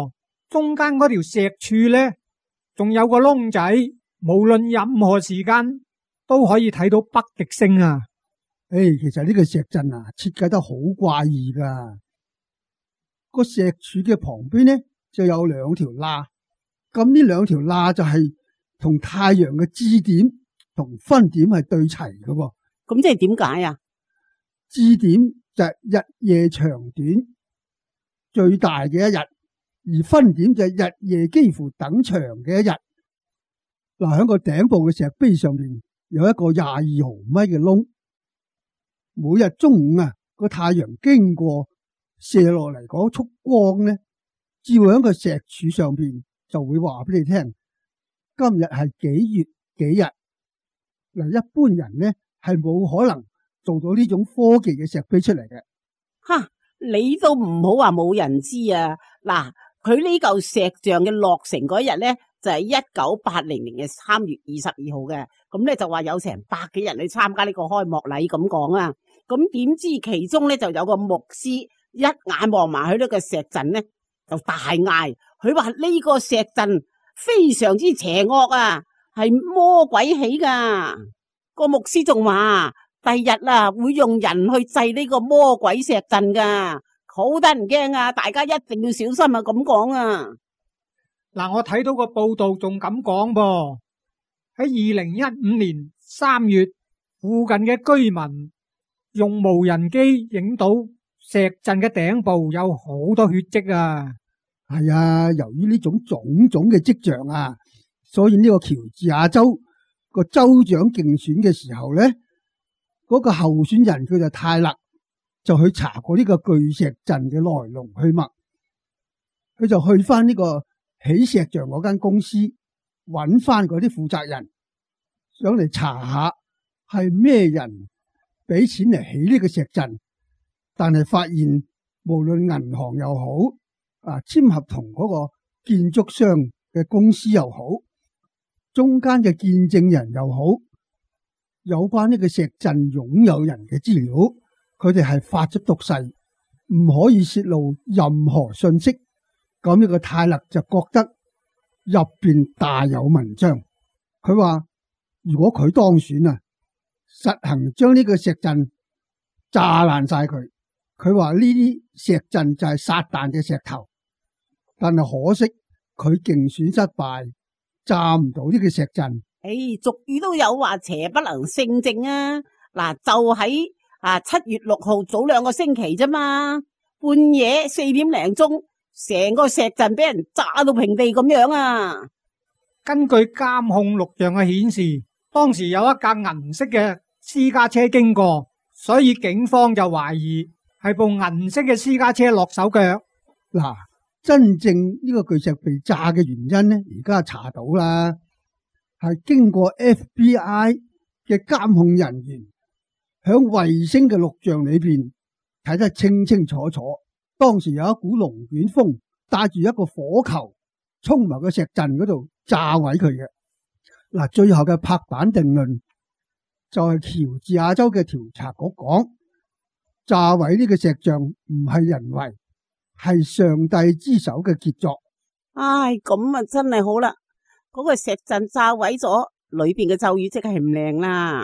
中間嗰條石柱呢，仲有個窿仔，無論任何時間都可以睇到北極星啊！ 其實呢個石陣啊，設計得好怪異噶。個石柱嘅旁邊呢，就有兩條罅，咁呢兩條罅就係同太陽嘅支點同分點係對齊嘅喎。 咁即係點解啊？ 支點就係日夜長短最大嘅一日，而分點就係日夜幾乎等長嘅一日。嗱，喺個頂部嘅石碑上面有一個22毫米嘅窿，每日中午啊，個太陽經過射落嚟嗰束光呢，照喺個石柱上邊，就會話俾你聽今日係幾月幾日。嗱，一般人呢係冇可能做到呢種科技嘅石碑出嚟嘅。 哈，你都唔好話冇人知啊！嗱，佢呢嚿石像嘅落成嗰日呢，就係1980年嘅3月22號嘅，咁咧就話有成100幾人去參加呢個開幕禮咁講啊。咁點知其中咧就有個牧師一眼望埋去呢個石陣咧，就大嗌，佢話呢個石陣非常之邪惡啊，係魔鬼起噶。個牧師仲話第日啊會用人去祭呢個魔鬼石陣噶，好得人驚啊！大家一定要小心啊！咁講啊。 嗱，我睇到個報道仲咁講噃，喺2015年3月，附近嘅居民用無人機影到石陣嘅頂部有好多血跡啊！ 係啊，由於呢種種種嘅跡象啊，所以呢個喬治亞州個州長競選嘅時候呢，嗰個候選人佢就泰勒就去查過呢個巨石陣嘅來龍去脈，佢就去翻呢個起石像嗰間公司，揾翻嗰啲負責人，想嚟查下係咩人俾錢嚟起呢個石陣，但係發現無論銀行又好，簽合同嗰個建築商嘅公司又好，中間嘅見證人又好，有關呢個石陣擁有人嘅資料，佢哋係發咗毒誓，唔可以泄露任何信息。咁呢個泰勒就覺得入邊大有文章，佢話如果佢當選啊，實行將呢個石陣炸爛晒佢。佢話呢啲石陣就係撒旦嘅石頭，但係可惜佢競選失敗，炸唔到呢個石陣。 俗語都有話邪不能勝正啊！嗱，就喺7月6號早2個星期啫嘛，半夜4點零鐘。成個石陣俾人炸到平地咁樣啊！ 根據監控錄像嘅顯示，當時有一架銀色嘅私家車經過，所以警方就懷疑係部銀色嘅私家車落手腳。 嗱，真正呢個巨石被炸嘅原因呢，而家查到啦，係經過 FBI 嘅監控人員響衛星嘅錄像裏邊睇得清清楚楚。當時有一股龍捲風帶住一個火球衝埋個石陣嗰度炸毀佢嘅。嗱，最後嘅拍板定論就係喬治亞州嘅調查局講，炸毀呢個石像唔係人為，係上帝之手嘅傑作。 唉，咁啊真係好啦，嗰個石陣炸毀咗，裏邊嘅咒語即係唔靚啦。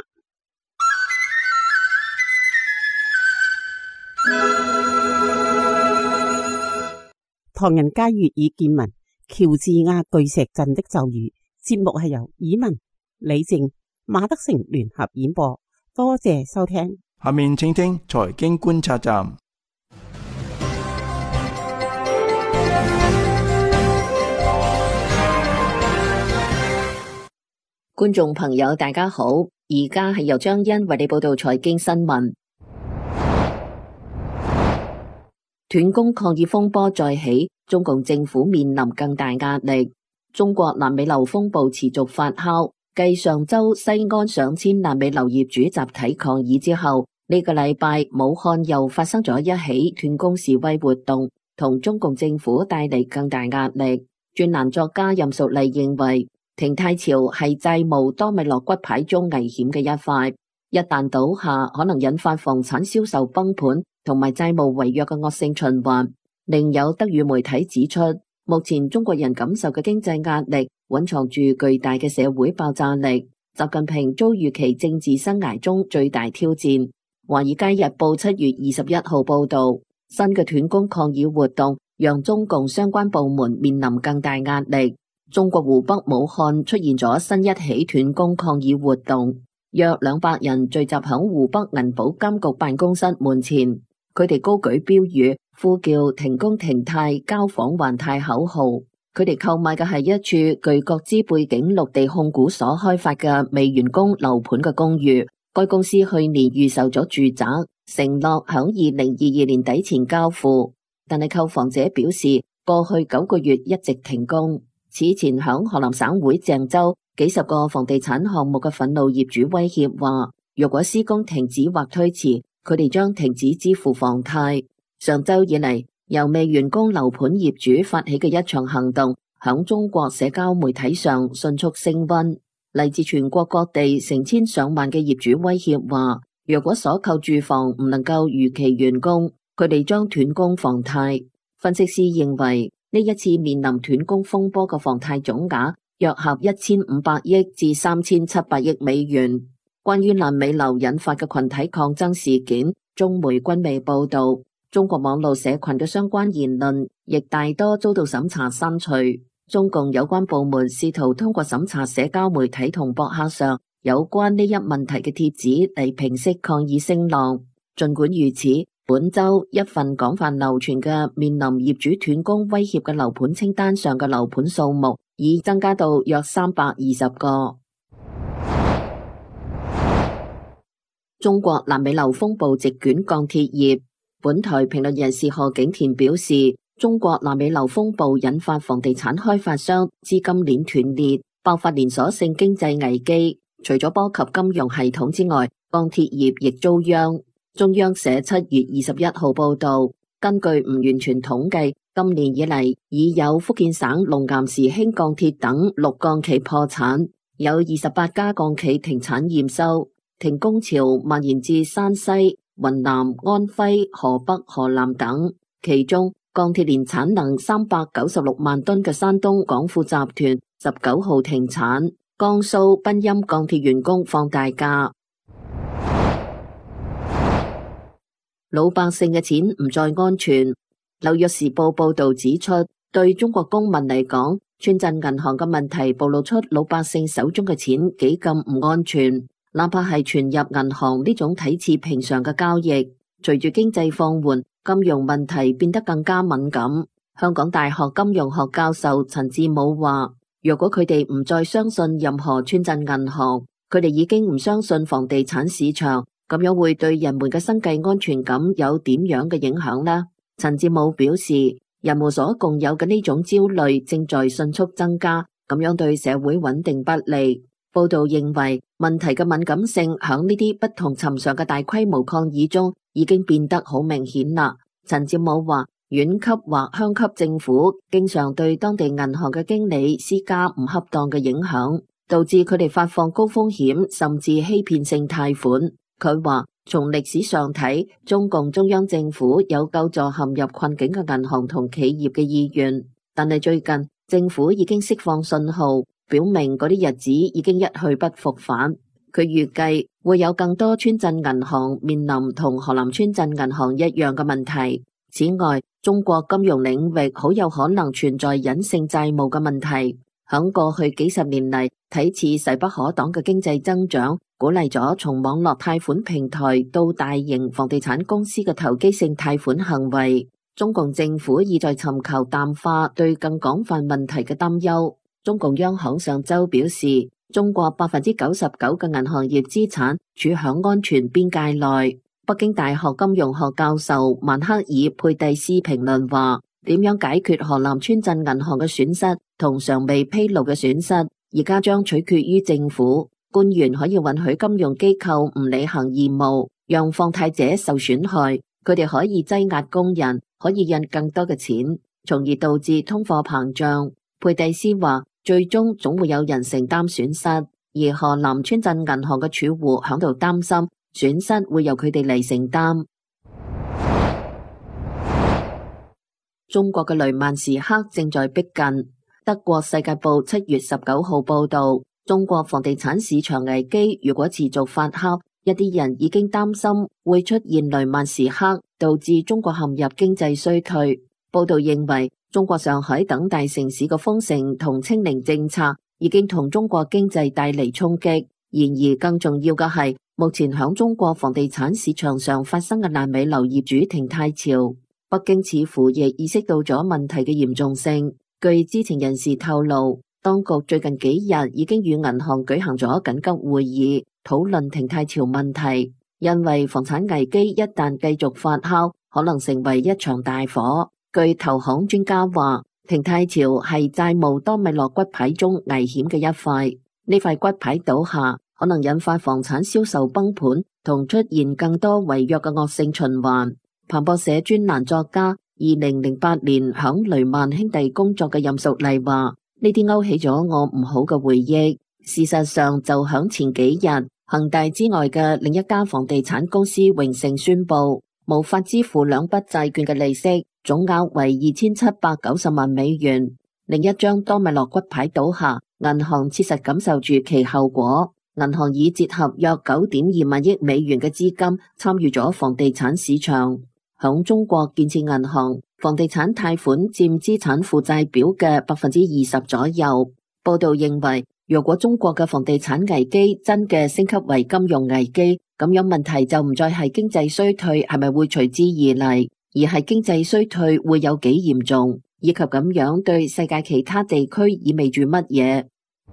唐人街粵語見聞，喬治亞巨石陣的咒語。節目係由以文、李靜、馬德成聯合演播，多謝收聽。 下面請聽財經觀察站。 觀眾朋友大家好，而家係由張欣為你報道財經新聞。斷供抗議風波再起，中共政府面臨更大壓力。中國爛尾樓風暴持續發酵，繼上周西安上千爛尾樓業主集體抗議之後，呢個禮拜武漢又發生咗一起斷供示威活動，同中共政府帶嚟更大壓力。專欄作家任淑麗認為，停貸潮係債務多米諾骨牌中危險嘅一塊，一旦倒下，可能引發房產銷售崩盤同埋債務違約嘅惡性循環。另有德語媒體指出， 目前中國人感受嘅經濟壓力，蘊藏住巨大嘅社會爆炸力。習近平遭遇其政治生涯中最大挑戰。華爾街日報7月21號報道，新嘅斷供抗議活動讓中共相關部門面臨更大壓力。中國湖北武漢出現咗新一起斷供抗議活動，約200人聚集響湖北銀保監局辦公室門前，佢哋高舉標語，呼叫停工停貸、交房還貸口號。佢哋購買嘅係一處據國資背景綠地控股所開發嘅未完工樓盤嘅公寓。該公司去年預售咗住宅，承諾響2022年底前交付，但係購房者表示過去9個月一直停工。此前響河南省會鄭州，幾十個房地產項目嘅憤怒業主威脅話，若果施工停止或推遲，佢哋將停止支付房貸。上周以嚟，由未完工樓盤業主發起嘅一場行動，響中國社交媒體上迅速升溫。嚟自全國各地成千上萬嘅業主威脅話，若果所購住房唔能夠如期完工，佢哋將斷供房貸。分析師認為，呢一次面臨斷供風波嘅房貸總額約合1500億至3700億美元。關於爛尾樓引發嘅群體抗爭事件，中媒均未報道。中國網絡社群嘅相關言論亦大多遭到審查刪除。中共有關部門試圖通過審查社交媒體同博客上有關呢一問題嘅帖子嚟平息抗議聲浪。盡管如此，本周一份廣泛流傳嘅面臨業主斷供威脅嘅樓盤清單上嘅樓盤數目已增加到約320個。中國爛尾樓風暴席捲鋼鐵業。本台評論人士何景田表示，中國爛尾樓風暴引發房地產開發商資金鏈斷裂，爆發連鎖性經濟危機。除咗波及金融系統之外，鋼鐵業亦遭殃。中央社7月21號報道，根據唔完全統計，今年以嚟已有福建省龍岩時興鋼鐵等6鋼企破產，有28家鋼企停產驗收，停工潮蔓延至山西、雲南、安徽、河北、河南等。其中，鋼鐵年產能396萬噸嘅山東廣富集團19號停產。江蘇賓陰鋼鐵員工放大假。老百姓嘅錢唔再安全。紐約時報報道指出，對中國公民嚟講，村鎮銀行嘅問題暴露出老百姓手中嘅錢幾咁唔安全。哪怕係存入銀行呢種睇似平常嘅交易，隨住經濟放緩，金融問題變得更加敏感。香港大學金融學教授陳志武話，若果佢哋唔再相信任何村鎮銀行，佢哋已經唔相信房地產市場，咁樣會對人們嘅生計安全感有點樣嘅影響呢？陳志武表示，人們所共有嘅呢種焦慮正在迅速增加，咁樣對社會穩定不利。報道認為，問題嘅敏感性響呢啲不同尋常嘅大規模抗議中已經變得好明顯啦。陳志武話，縣級或鄉級政府經常對當地銀行嘅經理施加唔恰當嘅影響，導致佢哋發放高風險甚至欺騙性貸款。佢話，從歷史上睇，中共中央政府有救助陷入困境嘅銀行同企業嘅意願，但係最近政府已經釋放信號，表明嗰啲日子已經一去不復返。佢預計會有更多村鎮銀行面臨同河南村鎮銀行一樣嘅問題。此外，中國金融領域好有可能存在隱性債務嘅問題。響過去幾十年嚟，睇似勢不可擋嘅經濟增長，鼓勵咗從網絡貸款平台到大型房地產公司嘅投機性貸款行為。中共政府意在尋求淡化對更廣泛問題嘅擔憂。中共央行上周表示，中國99%嘅銀行業資產處響安全邊界內。北京大學金融學教授曼克爾佩蒂斯評論話，點樣解決河南村鎮銀行嘅損失同尚未披露嘅損失，而家將取決於政府。官員可以允許金融機構唔履行義務，讓放貸者受損害，佢哋可以擠壓工人，可以印更多嘅錢，從而導致通貨膨脹。佩蒂斯話，最終總會有人承擔損失，而河南村鎮銀行嘅儲戶響度擔心損失會由佢哋嚟承擔。 中國嘅雷曼時刻正在逼近。德國世界報7月19號報道，中國房地產市場危機如果持續發酵，一啲人已經擔心會出現雷曼時刻，導致中國陷入經濟衰退。報道認為，中國上海等大城市嘅封城同清零政策已經同中國經濟帶嚟衝擊。然而，更重要嘅係，目前響中國房地產市場上發生嘅爛尾樓業主停貸潮，北京似乎亦意識到咗問題嘅嚴重性。據知情人士透露，當局最近幾日已經與銀行舉行咗緊急會議，討論停貸潮問題。因為房產危機一旦繼續發酵，可能成為一場大火。據投行專家話，停貸潮係債務多米諾骨牌中危險嘅一塊，呢塊骨牌倒下，可能引發房產銷售崩盤同出現更多違約嘅惡性循環。彭博社專欄作家2008年響雷曼兄弟工作嘅任淑麗話，呢啲勾起咗我唔好嘅回憶。事實上，就響前幾日，恒大之外嘅另一家房地產公司榮盛宣布無法支付兩筆債券嘅利息，總額為2790萬美元。另一張多米諾骨牌倒下，銀行切實感受住其後果。銀行已折合約9.2萬億美元嘅資金參與咗房地產市場。響中國建設銀行，房地產貸款佔資產負債表嘅20%左右。報道認為，如果中國嘅房地產危機真嘅升級為金融危機，咁樣問題就唔再係經濟衰退係咪會隨之而嚟，而係經濟衰退會有幾嚴重，以及咁樣對世界其他地區意味住乜嘢。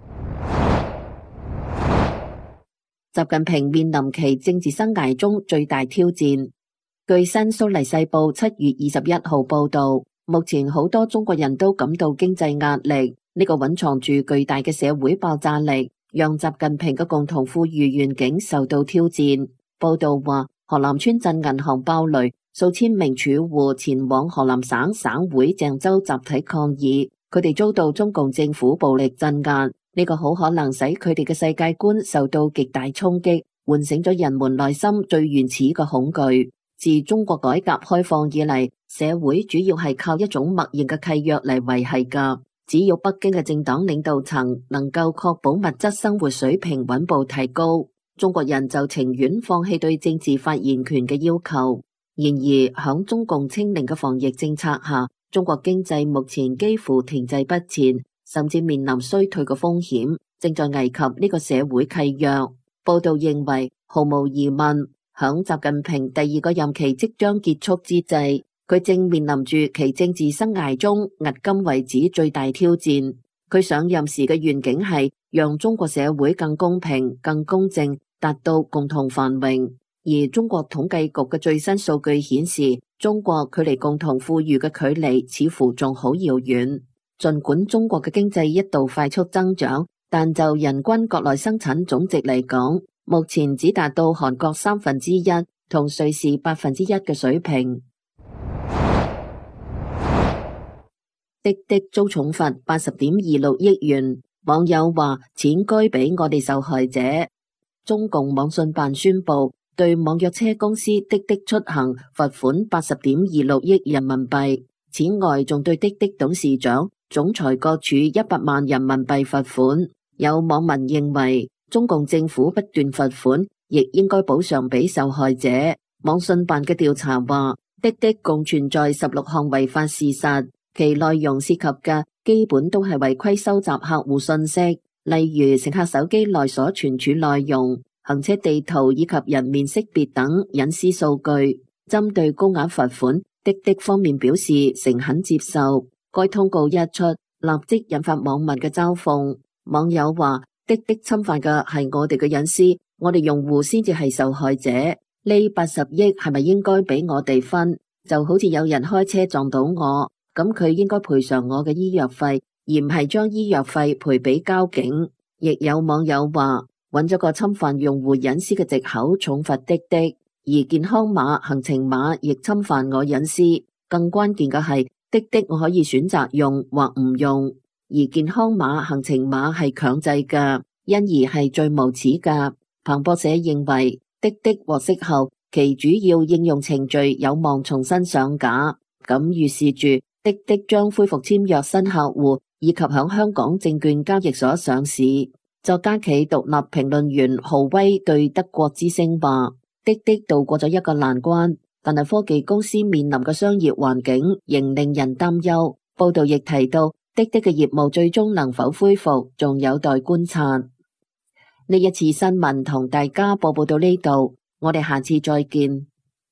習近平面臨其政治生涯中最大挑戰。據新蘇黎世報7月21號報道，目前好多中國人都感到經濟壓力，呢個蘊藏住巨大嘅社會爆炸力，讓習近平嘅共同富裕願景受到挑戰。報道話，河南村鎮銀行爆雷，數千名儲戶前往河南省省會鄭州集體抗議，佢哋遭到中共政府暴力鎮壓。呢個好可能使佢哋嘅世界觀受到極大衝擊，喚醒咗人們內心最原始嘅恐懼。自中國改革開放以嚟，社會主要係靠一種默認嘅契約嚟維繫㗎。只要北京嘅政黨領導層能夠確保物質生活水平穩步提高，中國人就情願放棄對政治發言權嘅要求。然而，響中共清零嘅防疫政策下，中國經濟目前幾乎停滯不前，甚至面臨衰退嘅風險，正在危及呢個社會契約。報道認為，毫無疑問，響習近平第二個任期即將結束之際，佢正面臨住其政治生涯中迄今為止最大挑戰。佢上任時嘅願景係讓中國社會更公平、更公正，達到共同繁榮。而中國統計局嘅最新數據顯示，中國距離共同富裕嘅距離似乎仲好遙遠。儘管中國嘅經濟一度快速增長，但就人均國內生產總值嚟講，目前只達到韓國1/3同瑞士1%嘅水平。滴滴遭重罰80.26億元，網友話錢該俾我哋受害者。中共網信辦宣布對網約車公司滴滴出行罰款80.26億人民幣，此外仲對滴滴董事長、總裁各處100萬人民幣罰款。有網民認為，中共政府不斷罰款，亦應該補償俾受害者。網信辦嘅調查話，滴滴共存在16項違法事實，其內容涉及嘅基本都係違規收集客戶信息，例如乘客手機內所存儲內容、行車地圖以及人面識別等隱私數據。針對高額罰款，滴滴方面表示誠懇接受。該通告一出，立即引發網民嘅嘲諷。網友話，滴滴侵犯嘅係我哋嘅隱私，我哋用戶先至係受害者。呢80億係咪應該俾我哋分？就好似有人開車撞到我，咁佢應該賠償我嘅醫藥費，而唔係將醫藥費賠俾交警。亦有網友話，揾咗個侵犯用戶隱私嘅藉口重罰滴滴，而健康碼、行程碼亦侵犯我隱私。更關鍵嘅係，滴滴我可以選擇用或唔用，而健康碼、行程碼係強制嘅，因而係最無恥嘅。彭博社認為，滴滴獲釋後，其主要應用程序有望重新上架，咁預示住滴滴將恢復簽約新客戶，以及響香港證券交易所上市。作家企獨立評論員浩威對德國之聲話：滴滴渡過咗一個難關，但係科技公司面臨嘅商業環境仍令人擔憂。報道亦提到，滴滴嘅業務最終能否恢復，仲有待觀察。呢一次新聞同大家報告到呢度，我哋下次再見。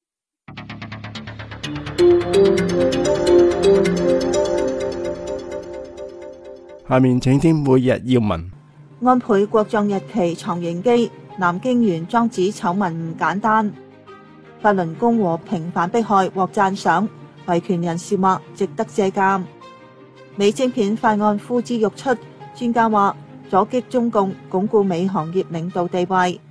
下面請聽每日要聞。 安倍國葬日期藏形機，南京原莊子醜聞唔簡單。法輪功和平反迫害獲讚賞，維權人士話值得借鑑。美晶片法案呼之欲出，專家話阻擊中共鞏固美行業領導地位。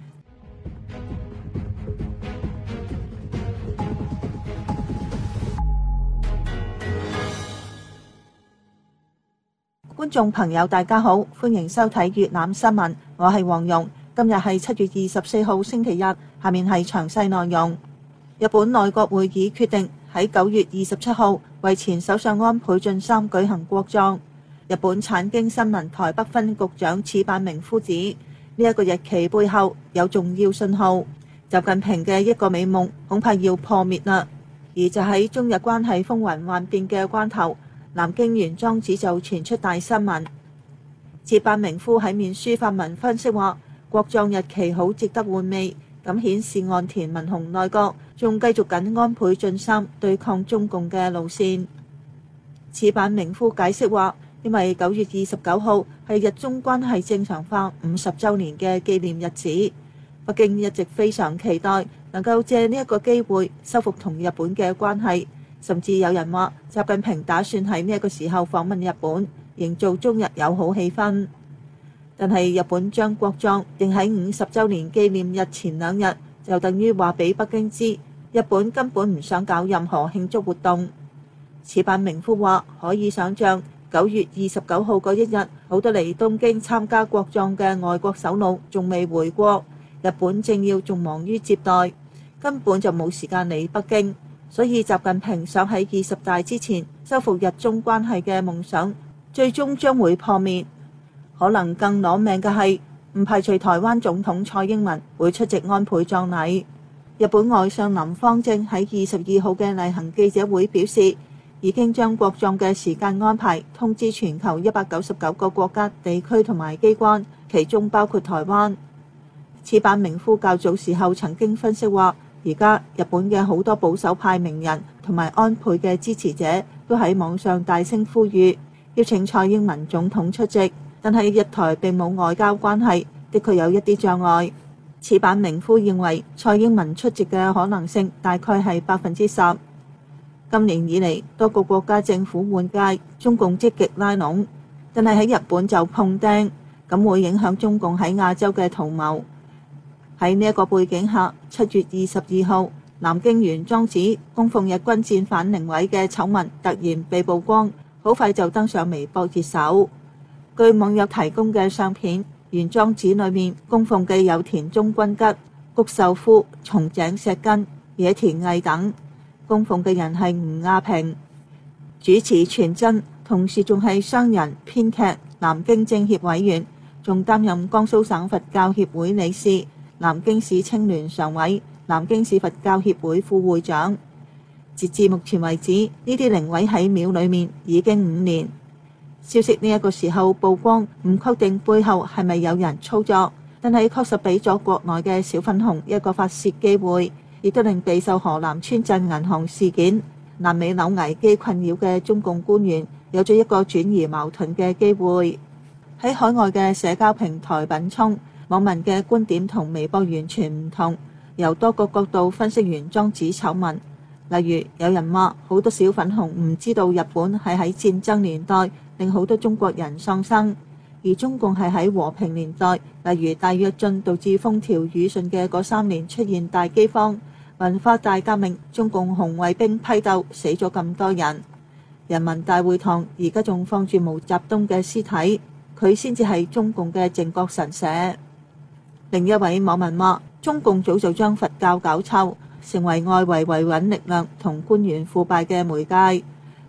觀眾朋友大家好，歡迎收睇粵覽新聞，我係黃蓉。今日係7月24號星期日，下面係詳細內容。日本內閣會議決定喺9月27號為前首相安倍晉三舉行國葬。日本產經新聞台北分局長矢板明夫指，呢一個日期背後有重要信號，習近平嘅一個美夢恐怕要破滅啦。而就喺中日關係風雲幻變嘅關頭，南京原莊子就傳出大新聞。矢板明夫喺面書發文分析話，國葬日期好值得玩味，咁顯示岸田文雄內閣仲繼續緊安倍晉三對抗中共嘅路線。矢板明夫解釋話，因為9月29號係日中關係正常化50週年嘅紀念日子，北京一直非常期待能夠借呢一個機會修復同日本嘅關係。甚至有人話，習近平打算喺呢一個時候訪問日本，營造中日友好氣氛。但係日本將國葬定喺50週年紀念日前2日，就等於話俾北京知，日本根本唔想搞任何慶祝活動。矢板明夫話，可以想像9月29號嗰一日，好多嚟東京參加國葬嘅外國首腦仲未回國，日本政要仲忙於接待，根本就冇時間嚟北京。所以習近平想喺20大之前修復日中關係嘅夢想，最終將會破滅。可能更攞命嘅係，唔排除台灣總統蔡英文會出席安倍葬禮。日本外相林芳正喺22號嘅例行記者會表示，已經將國葬嘅時間安排通知全球199個國家、地區同埋機關，其中包括台灣。矢板明夫較早時候曾經分析話，而家日本嘅好多保守派名人同埋安倍嘅支持者都喺網上大聲呼籲，邀請蔡英文總統出席，但係日台並冇外交關係，的確有一啲障礙。矢板明夫認為蔡英文出席嘅可能性大概係10%。今年以嚟，多個國家政府換屆，中共積極拉攏，但係喺日本就碰釘，咁會影響中共喺亞洲嘅圖謀。喺呢一個背景下，7月22號，南京原莊子供奉日軍戰犯靈位嘅醜聞突然被曝光，好快就登上微博熱搜。據網友提供嘅相片，原莊子裏面供奉嘅有田中君吉、谷秀夫、松井石根、野田毅等，供奉嘅人係吳亞平。主持傳真，同時仲係商人、編劇、南京政協委員，仲擔任江蘇省佛教協會理事、南京市青聯常委、南京市佛教協會副會長。截至目前為止，呢啲靈位喺廟裏面已經5年。消息呢一個時候曝光，唔確定背後係咪有人操作，但係確實俾咗國內嘅小粉紅一個發洩機會，亦都令備受河南村鎮銀行事件、南美樓危機困擾嘅中共官員有咗一個轉移矛盾嘅機會。喺海外嘅社交平台品充，網民嘅觀點同微博完全唔同，由多個角度分析原莊子醜聞。例如有人話，好多小粉紅唔知道日本係喺戰爭年代令好多中國人喪生，而中共係喺和平年代，例如大躍進導致風調雨順嘅嗰3年出現大饑荒、文化大革命，中共紅衛兵批鬥死咗咁多人。人民大會堂而家仲放住毛澤東嘅屍體，佢先至係中共嘅靖國神社。另一位網民話，中共早就將佛教搞臭，成為外圍維穩力量同官員腐敗嘅媒介。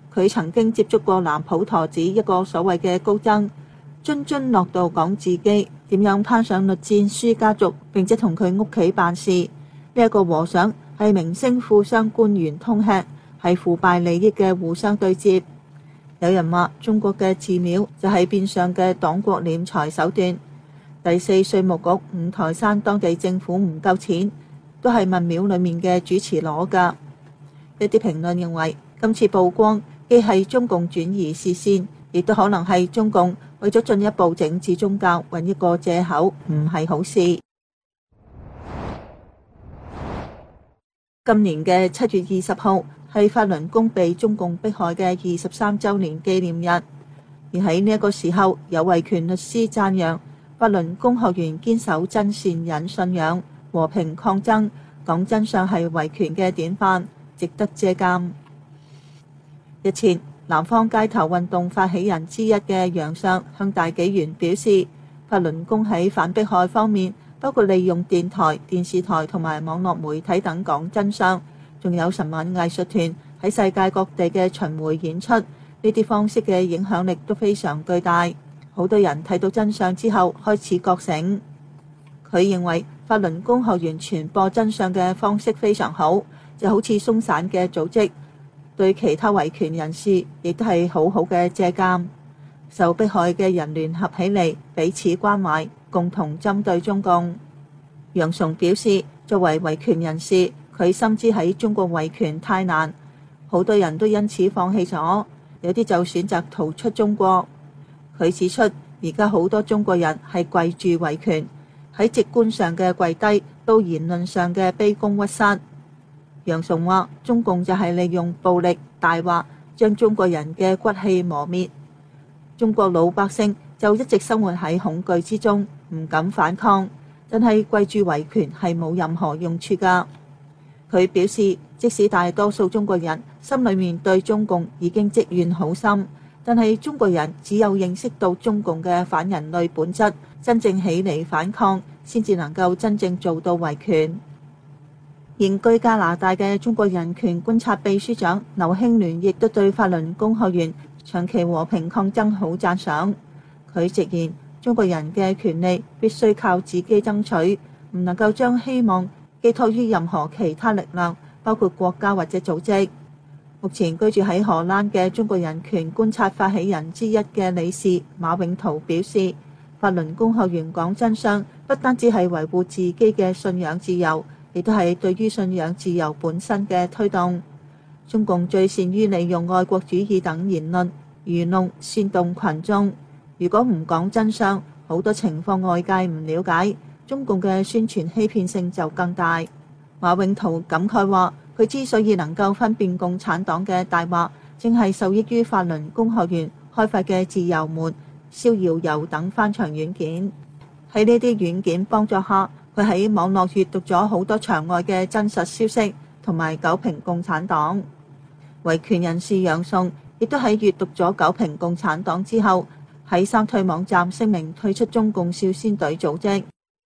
佢曾經接觸過南普陀寺一個所謂嘅高僧，津津樂道講自己點樣攀上栗戰書家族，並且同佢屋企辦事。呢一個和尚係明星富商官員通吃，係腐敗利益嘅互相對接。有人話中國嘅寺廟就係變相嘅黨國斂財手段。第四稅務局五台山當地政府唔夠錢，都係問廟裡面嘅主持攞㗎。一啲評論認為，今次曝光既係中共轉移視線，亦都可能係中共為咗進一步整治宗教揾一個藉口，唔係好事。今年嘅7月20號係法輪功被中共迫害嘅23週年紀念日，而喺呢一個時候，有維權律師讚揚法輪功學員堅守真善忍信仰，和平抗爭，講真相係維權嘅典範，值得借鑑。日前，南方街頭運動發起人之一嘅楊尚向大紀元表示，法輪功喺反迫害方面，包括利用電台、電視台同埋網絡媒體等講真相，仲有神韻藝術團喺世界各地嘅巡迴演出，呢啲方式嘅影響力都非常巨大。好多人睇到真相之後開始覺醒。佢認為法輪功學員傳播真相嘅方式非常好，就好似鬆散嘅組織，對其他維權人士亦都係好好嘅借鑑。受迫害嘅人聯合起嚟，彼此關懷，共同針對中共。楊崇表示，作為維權人士，佢深知喺中國維權太難，好多人都因此放棄咗，有啲就選擇逃出中國。佢指出，而家好多中國人係跪住維權，喺直觀上嘅跪低，到言論上嘅卑躬屈膝。楊崇話，中共就係利用暴力大話，將中國人嘅骨氣磨滅。中國老百姓就一直生活喺恐懼之中，唔敢反抗，但係跪住維權係冇任何用處㗎。佢表示，即使大多數中國人心裏面對中共已經積怨好深，但係中國人只有認識到中共嘅反人類本質，真正起嚟反抗，先至能夠真正做到維權。現居加拿大嘅中國人權觀察秘書長劉興聯亦都對法輪功學員長期和平抗爭好讚賞。佢直言，中國人嘅權利必須靠自己爭取，唔能夠將希望寄託於任何其他力量，包括國家或者組織。目前居住喺荷蘭嘅中國人權觀察發起人之一嘅理事馬永圖表示，法輪功學員講真相，不單止係維護自己嘅信仰自由，亦都係對於信仰自由本身嘅推動。中共最善於利用愛國主義等言論愚弄煽動群眾，如果唔講真相，好多情況外界唔了解，中共嘅宣傳欺騙性就更大。馬永圖感慨話，佢之所以能夠分辨共產黨嘅大話，正係受益於法輪功學員開發嘅自由門、逍遙遊等翻牆軟件。喺呢啲軟件幫助下，佢喺網絡閱讀咗好多場外嘅真實消息，同埋糾評共產黨。維權人士楊宋亦都喺閱讀咗糾評共產黨之後，喺刪退網站聲明退出中共少先隊組織。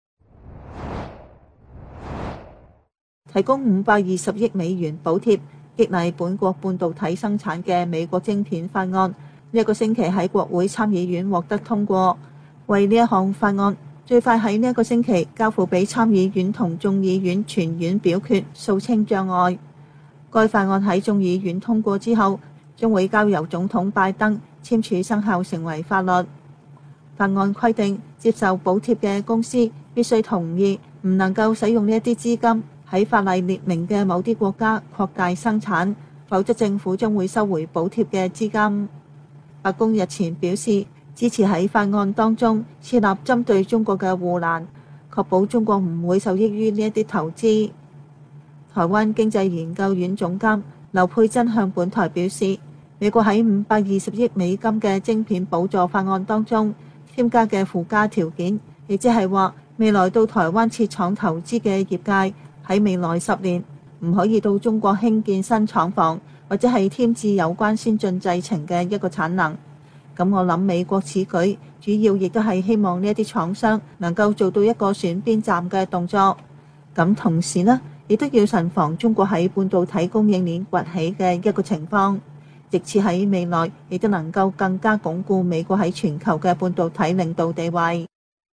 提供520億美元補貼激勵本國半導體生產嘅美國晶片法案，呢一個星期喺國會參議院獲得通過。為呢一項法案最快喺呢一個星期交付俾參議院同眾議院全院表決，掃清障礙。該法案喺眾議院通過之後，將會交由總統拜登簽署生效成為法律。法案規定，接受補貼嘅公司必須同意唔能夠使用呢一啲資金喺法例列明嘅某啲國家擴大生產，否則政府將會收回補貼嘅資金。白宮日前表示，支持喺法案當中設立針對中國嘅護欄，確保中國唔會受益於呢一啲投資。台灣經濟研究院總監劉佩珍向本台表示，美國喺520億美金嘅晶片補助法案當中添加嘅附加條件，亦即係話未來到台灣設廠投資嘅業界喺未來10年唔可以到中國興建新廠房，或者係添置有關先進製程嘅一個產能。咁我諗美國此舉主要亦都係希望呢一啲廠商能夠做到一個選邊站嘅動作。咁同時呢，亦都要慎防中國喺半導體供應鏈崛起嘅一個情況。 直至喺未來亦都能夠更加鞏固美國喺全球嘅半導體領導地位。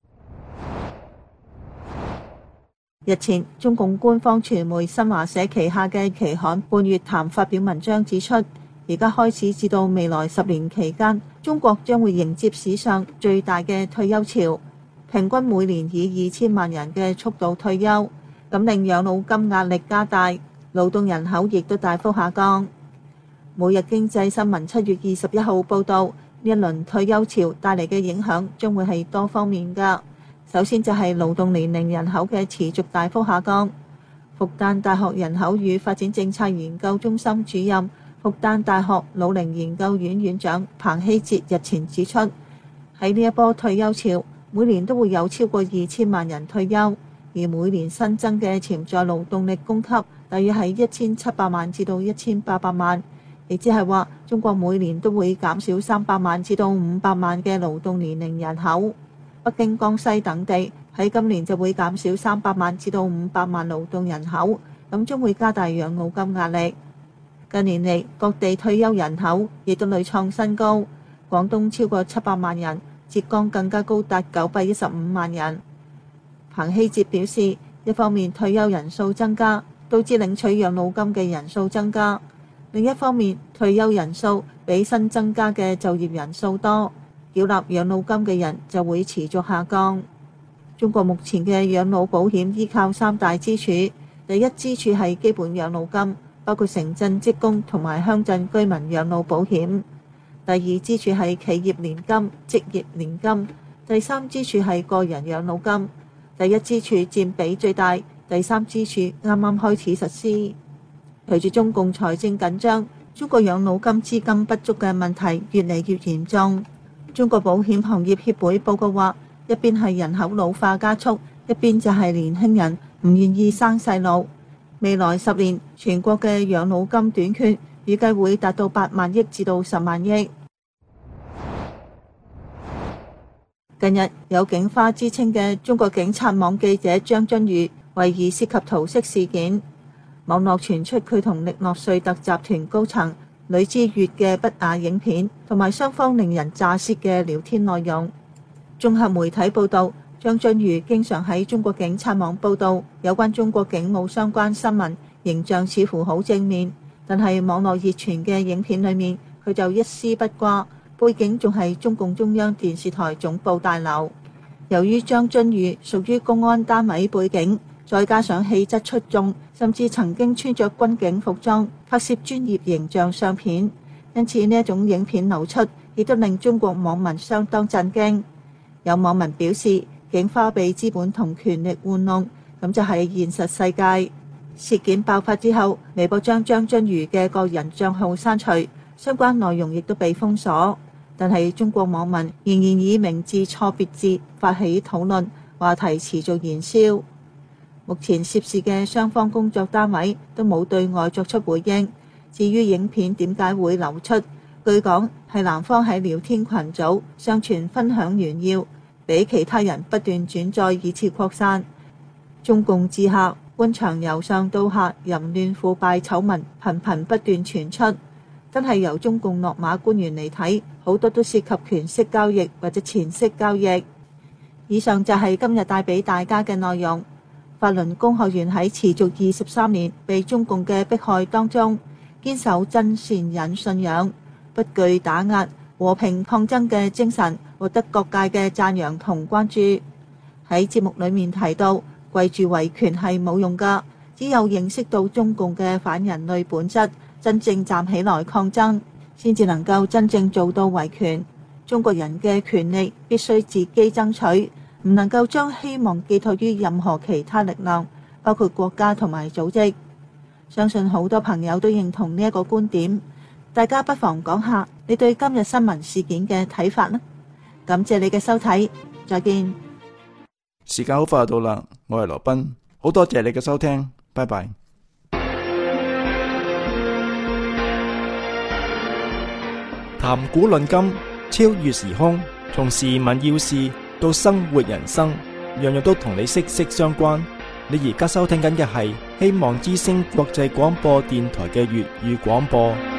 日前，中共官方傳媒新華社旗下嘅期刊《半月談》發表文章指出，而家開始至到未來10年期間，中國將會迎接史上最大嘅退休潮，平均每年以2000萬人嘅速度退休，咁令養老金壓力加大，勞動人口亦都大幅下降。每日經濟新聞7月21號報導，呢一輪退休潮帶嚟嘅影響將會係多方面㗎。首先就係勞動年齡人口嘅持續大幅下降。復旦大學人口與發展政策研究中心主任、復旦大學老齡研究院院長彭希哲日前指出，喺呢一波退休潮，每年都會有超過2000萬人退休，而每年新增嘅潛在勞動力供給大約係1700萬至到1800萬，亦即係話中國每年都會減少300萬至到500萬嘅勞動年齡人口。北京、江西等地喺今年就會減少300萬至到500萬勞動人口，咁將會加大養老金壓力。近年嚟，各地退休人口亦都屢創新高，廣東超過700萬人，浙江更加高達915萬人。彭希哲表示，一方面退休人數增加，導致領取養老金嘅人數增加；另一方面，退休人數比新增加嘅就業人數多，繳納養老金嘅人就會持續下降。中國目前嘅養老保險依靠3大支柱，第一支柱係基本養老金，包括城鎮職工同埋鄉鎮居民養老保險；第二支柱係企業年金、職業年金；第三支柱係個人養老金。第一支柱佔比最大，第三支柱啱啱開始實施。隨住中共財政緊張，中國養老金資金不足嘅問題越嚟越嚴重。中國保險行業協會報告話，一邊係人口老化加速，一邊就係年輕人唔願意生細路。未來10年，全國嘅養老金短缺預計會達到8萬億至到10萬億。近日有警花之稱嘅中國警察網記者張津瑜懷疑涉及桃色事件，網絡傳出佢同力諾瑞特集團高層呂知月嘅不雅影片，同埋雙方令人咋舌嘅聊天內容。綜合媒體報導，張津瑜經常喺中國警察網報導有關中國警務相關新聞，形象似乎好正面，但係網絡熱傳嘅影片裏面，佢就一絲不掛，背景仲係中共中央電視台總部大樓。由於張津瑜屬於公安單位背景，再加上氣質出眾，甚至曾經穿着軍警服裝拍攝專業形象相片，因此呢一種影片流出，亦都令中國網民相當震驚。有網民表示，警花被資本同權力玩弄，咁就係現實世界。事件爆發之後，微博將張津瑜嘅個人帳號刪除，相關內容亦都被封鎖。但係中國網民仍然以名字錯別字發起討論，話題持續燃燒。目前涉事嘅雙方工作單位都冇對外作出回應。至於影片點解會流出，據講係男方喺聊天群組上傳分享炫耀，俾其他人不斷轉載以次擴散。中共治下官場由上到下淫亂腐敗醜聞頻頻不斷傳出，真係由中共落馬官員嚟睇，好多都涉及權色交易或者錢色交易。以上就係今日帶俾大家嘅內容。法輪功學員喺持續23年被中共嘅迫害當中，堅守真善忍信仰，不懼打壓，和平抗爭嘅精神，獲得各界嘅讚揚同關注。喺節目裏面提到，跪住維權係冇用㗎，只有認識到中共嘅反人類本質，真正站起來抗爭，先至能夠真正做到維權。中國人嘅權利必須自己爭取，唔能夠將希望寄託於任何其他力量，包括國家同埋組織。相信好多朋友都認同呢一個觀點，大家不妨講下你對今日新聞事件嘅睇法啦。感謝你嘅收睇，再見。 時間好快到啦，我係羅賓，好多謝你嘅收聽，拜拜。談古論今，超越時空，從時聞要事到生活人生，樣樣都同你息息相關。你而家收聽緊嘅係希望之聲國際廣播電台嘅粵語廣播。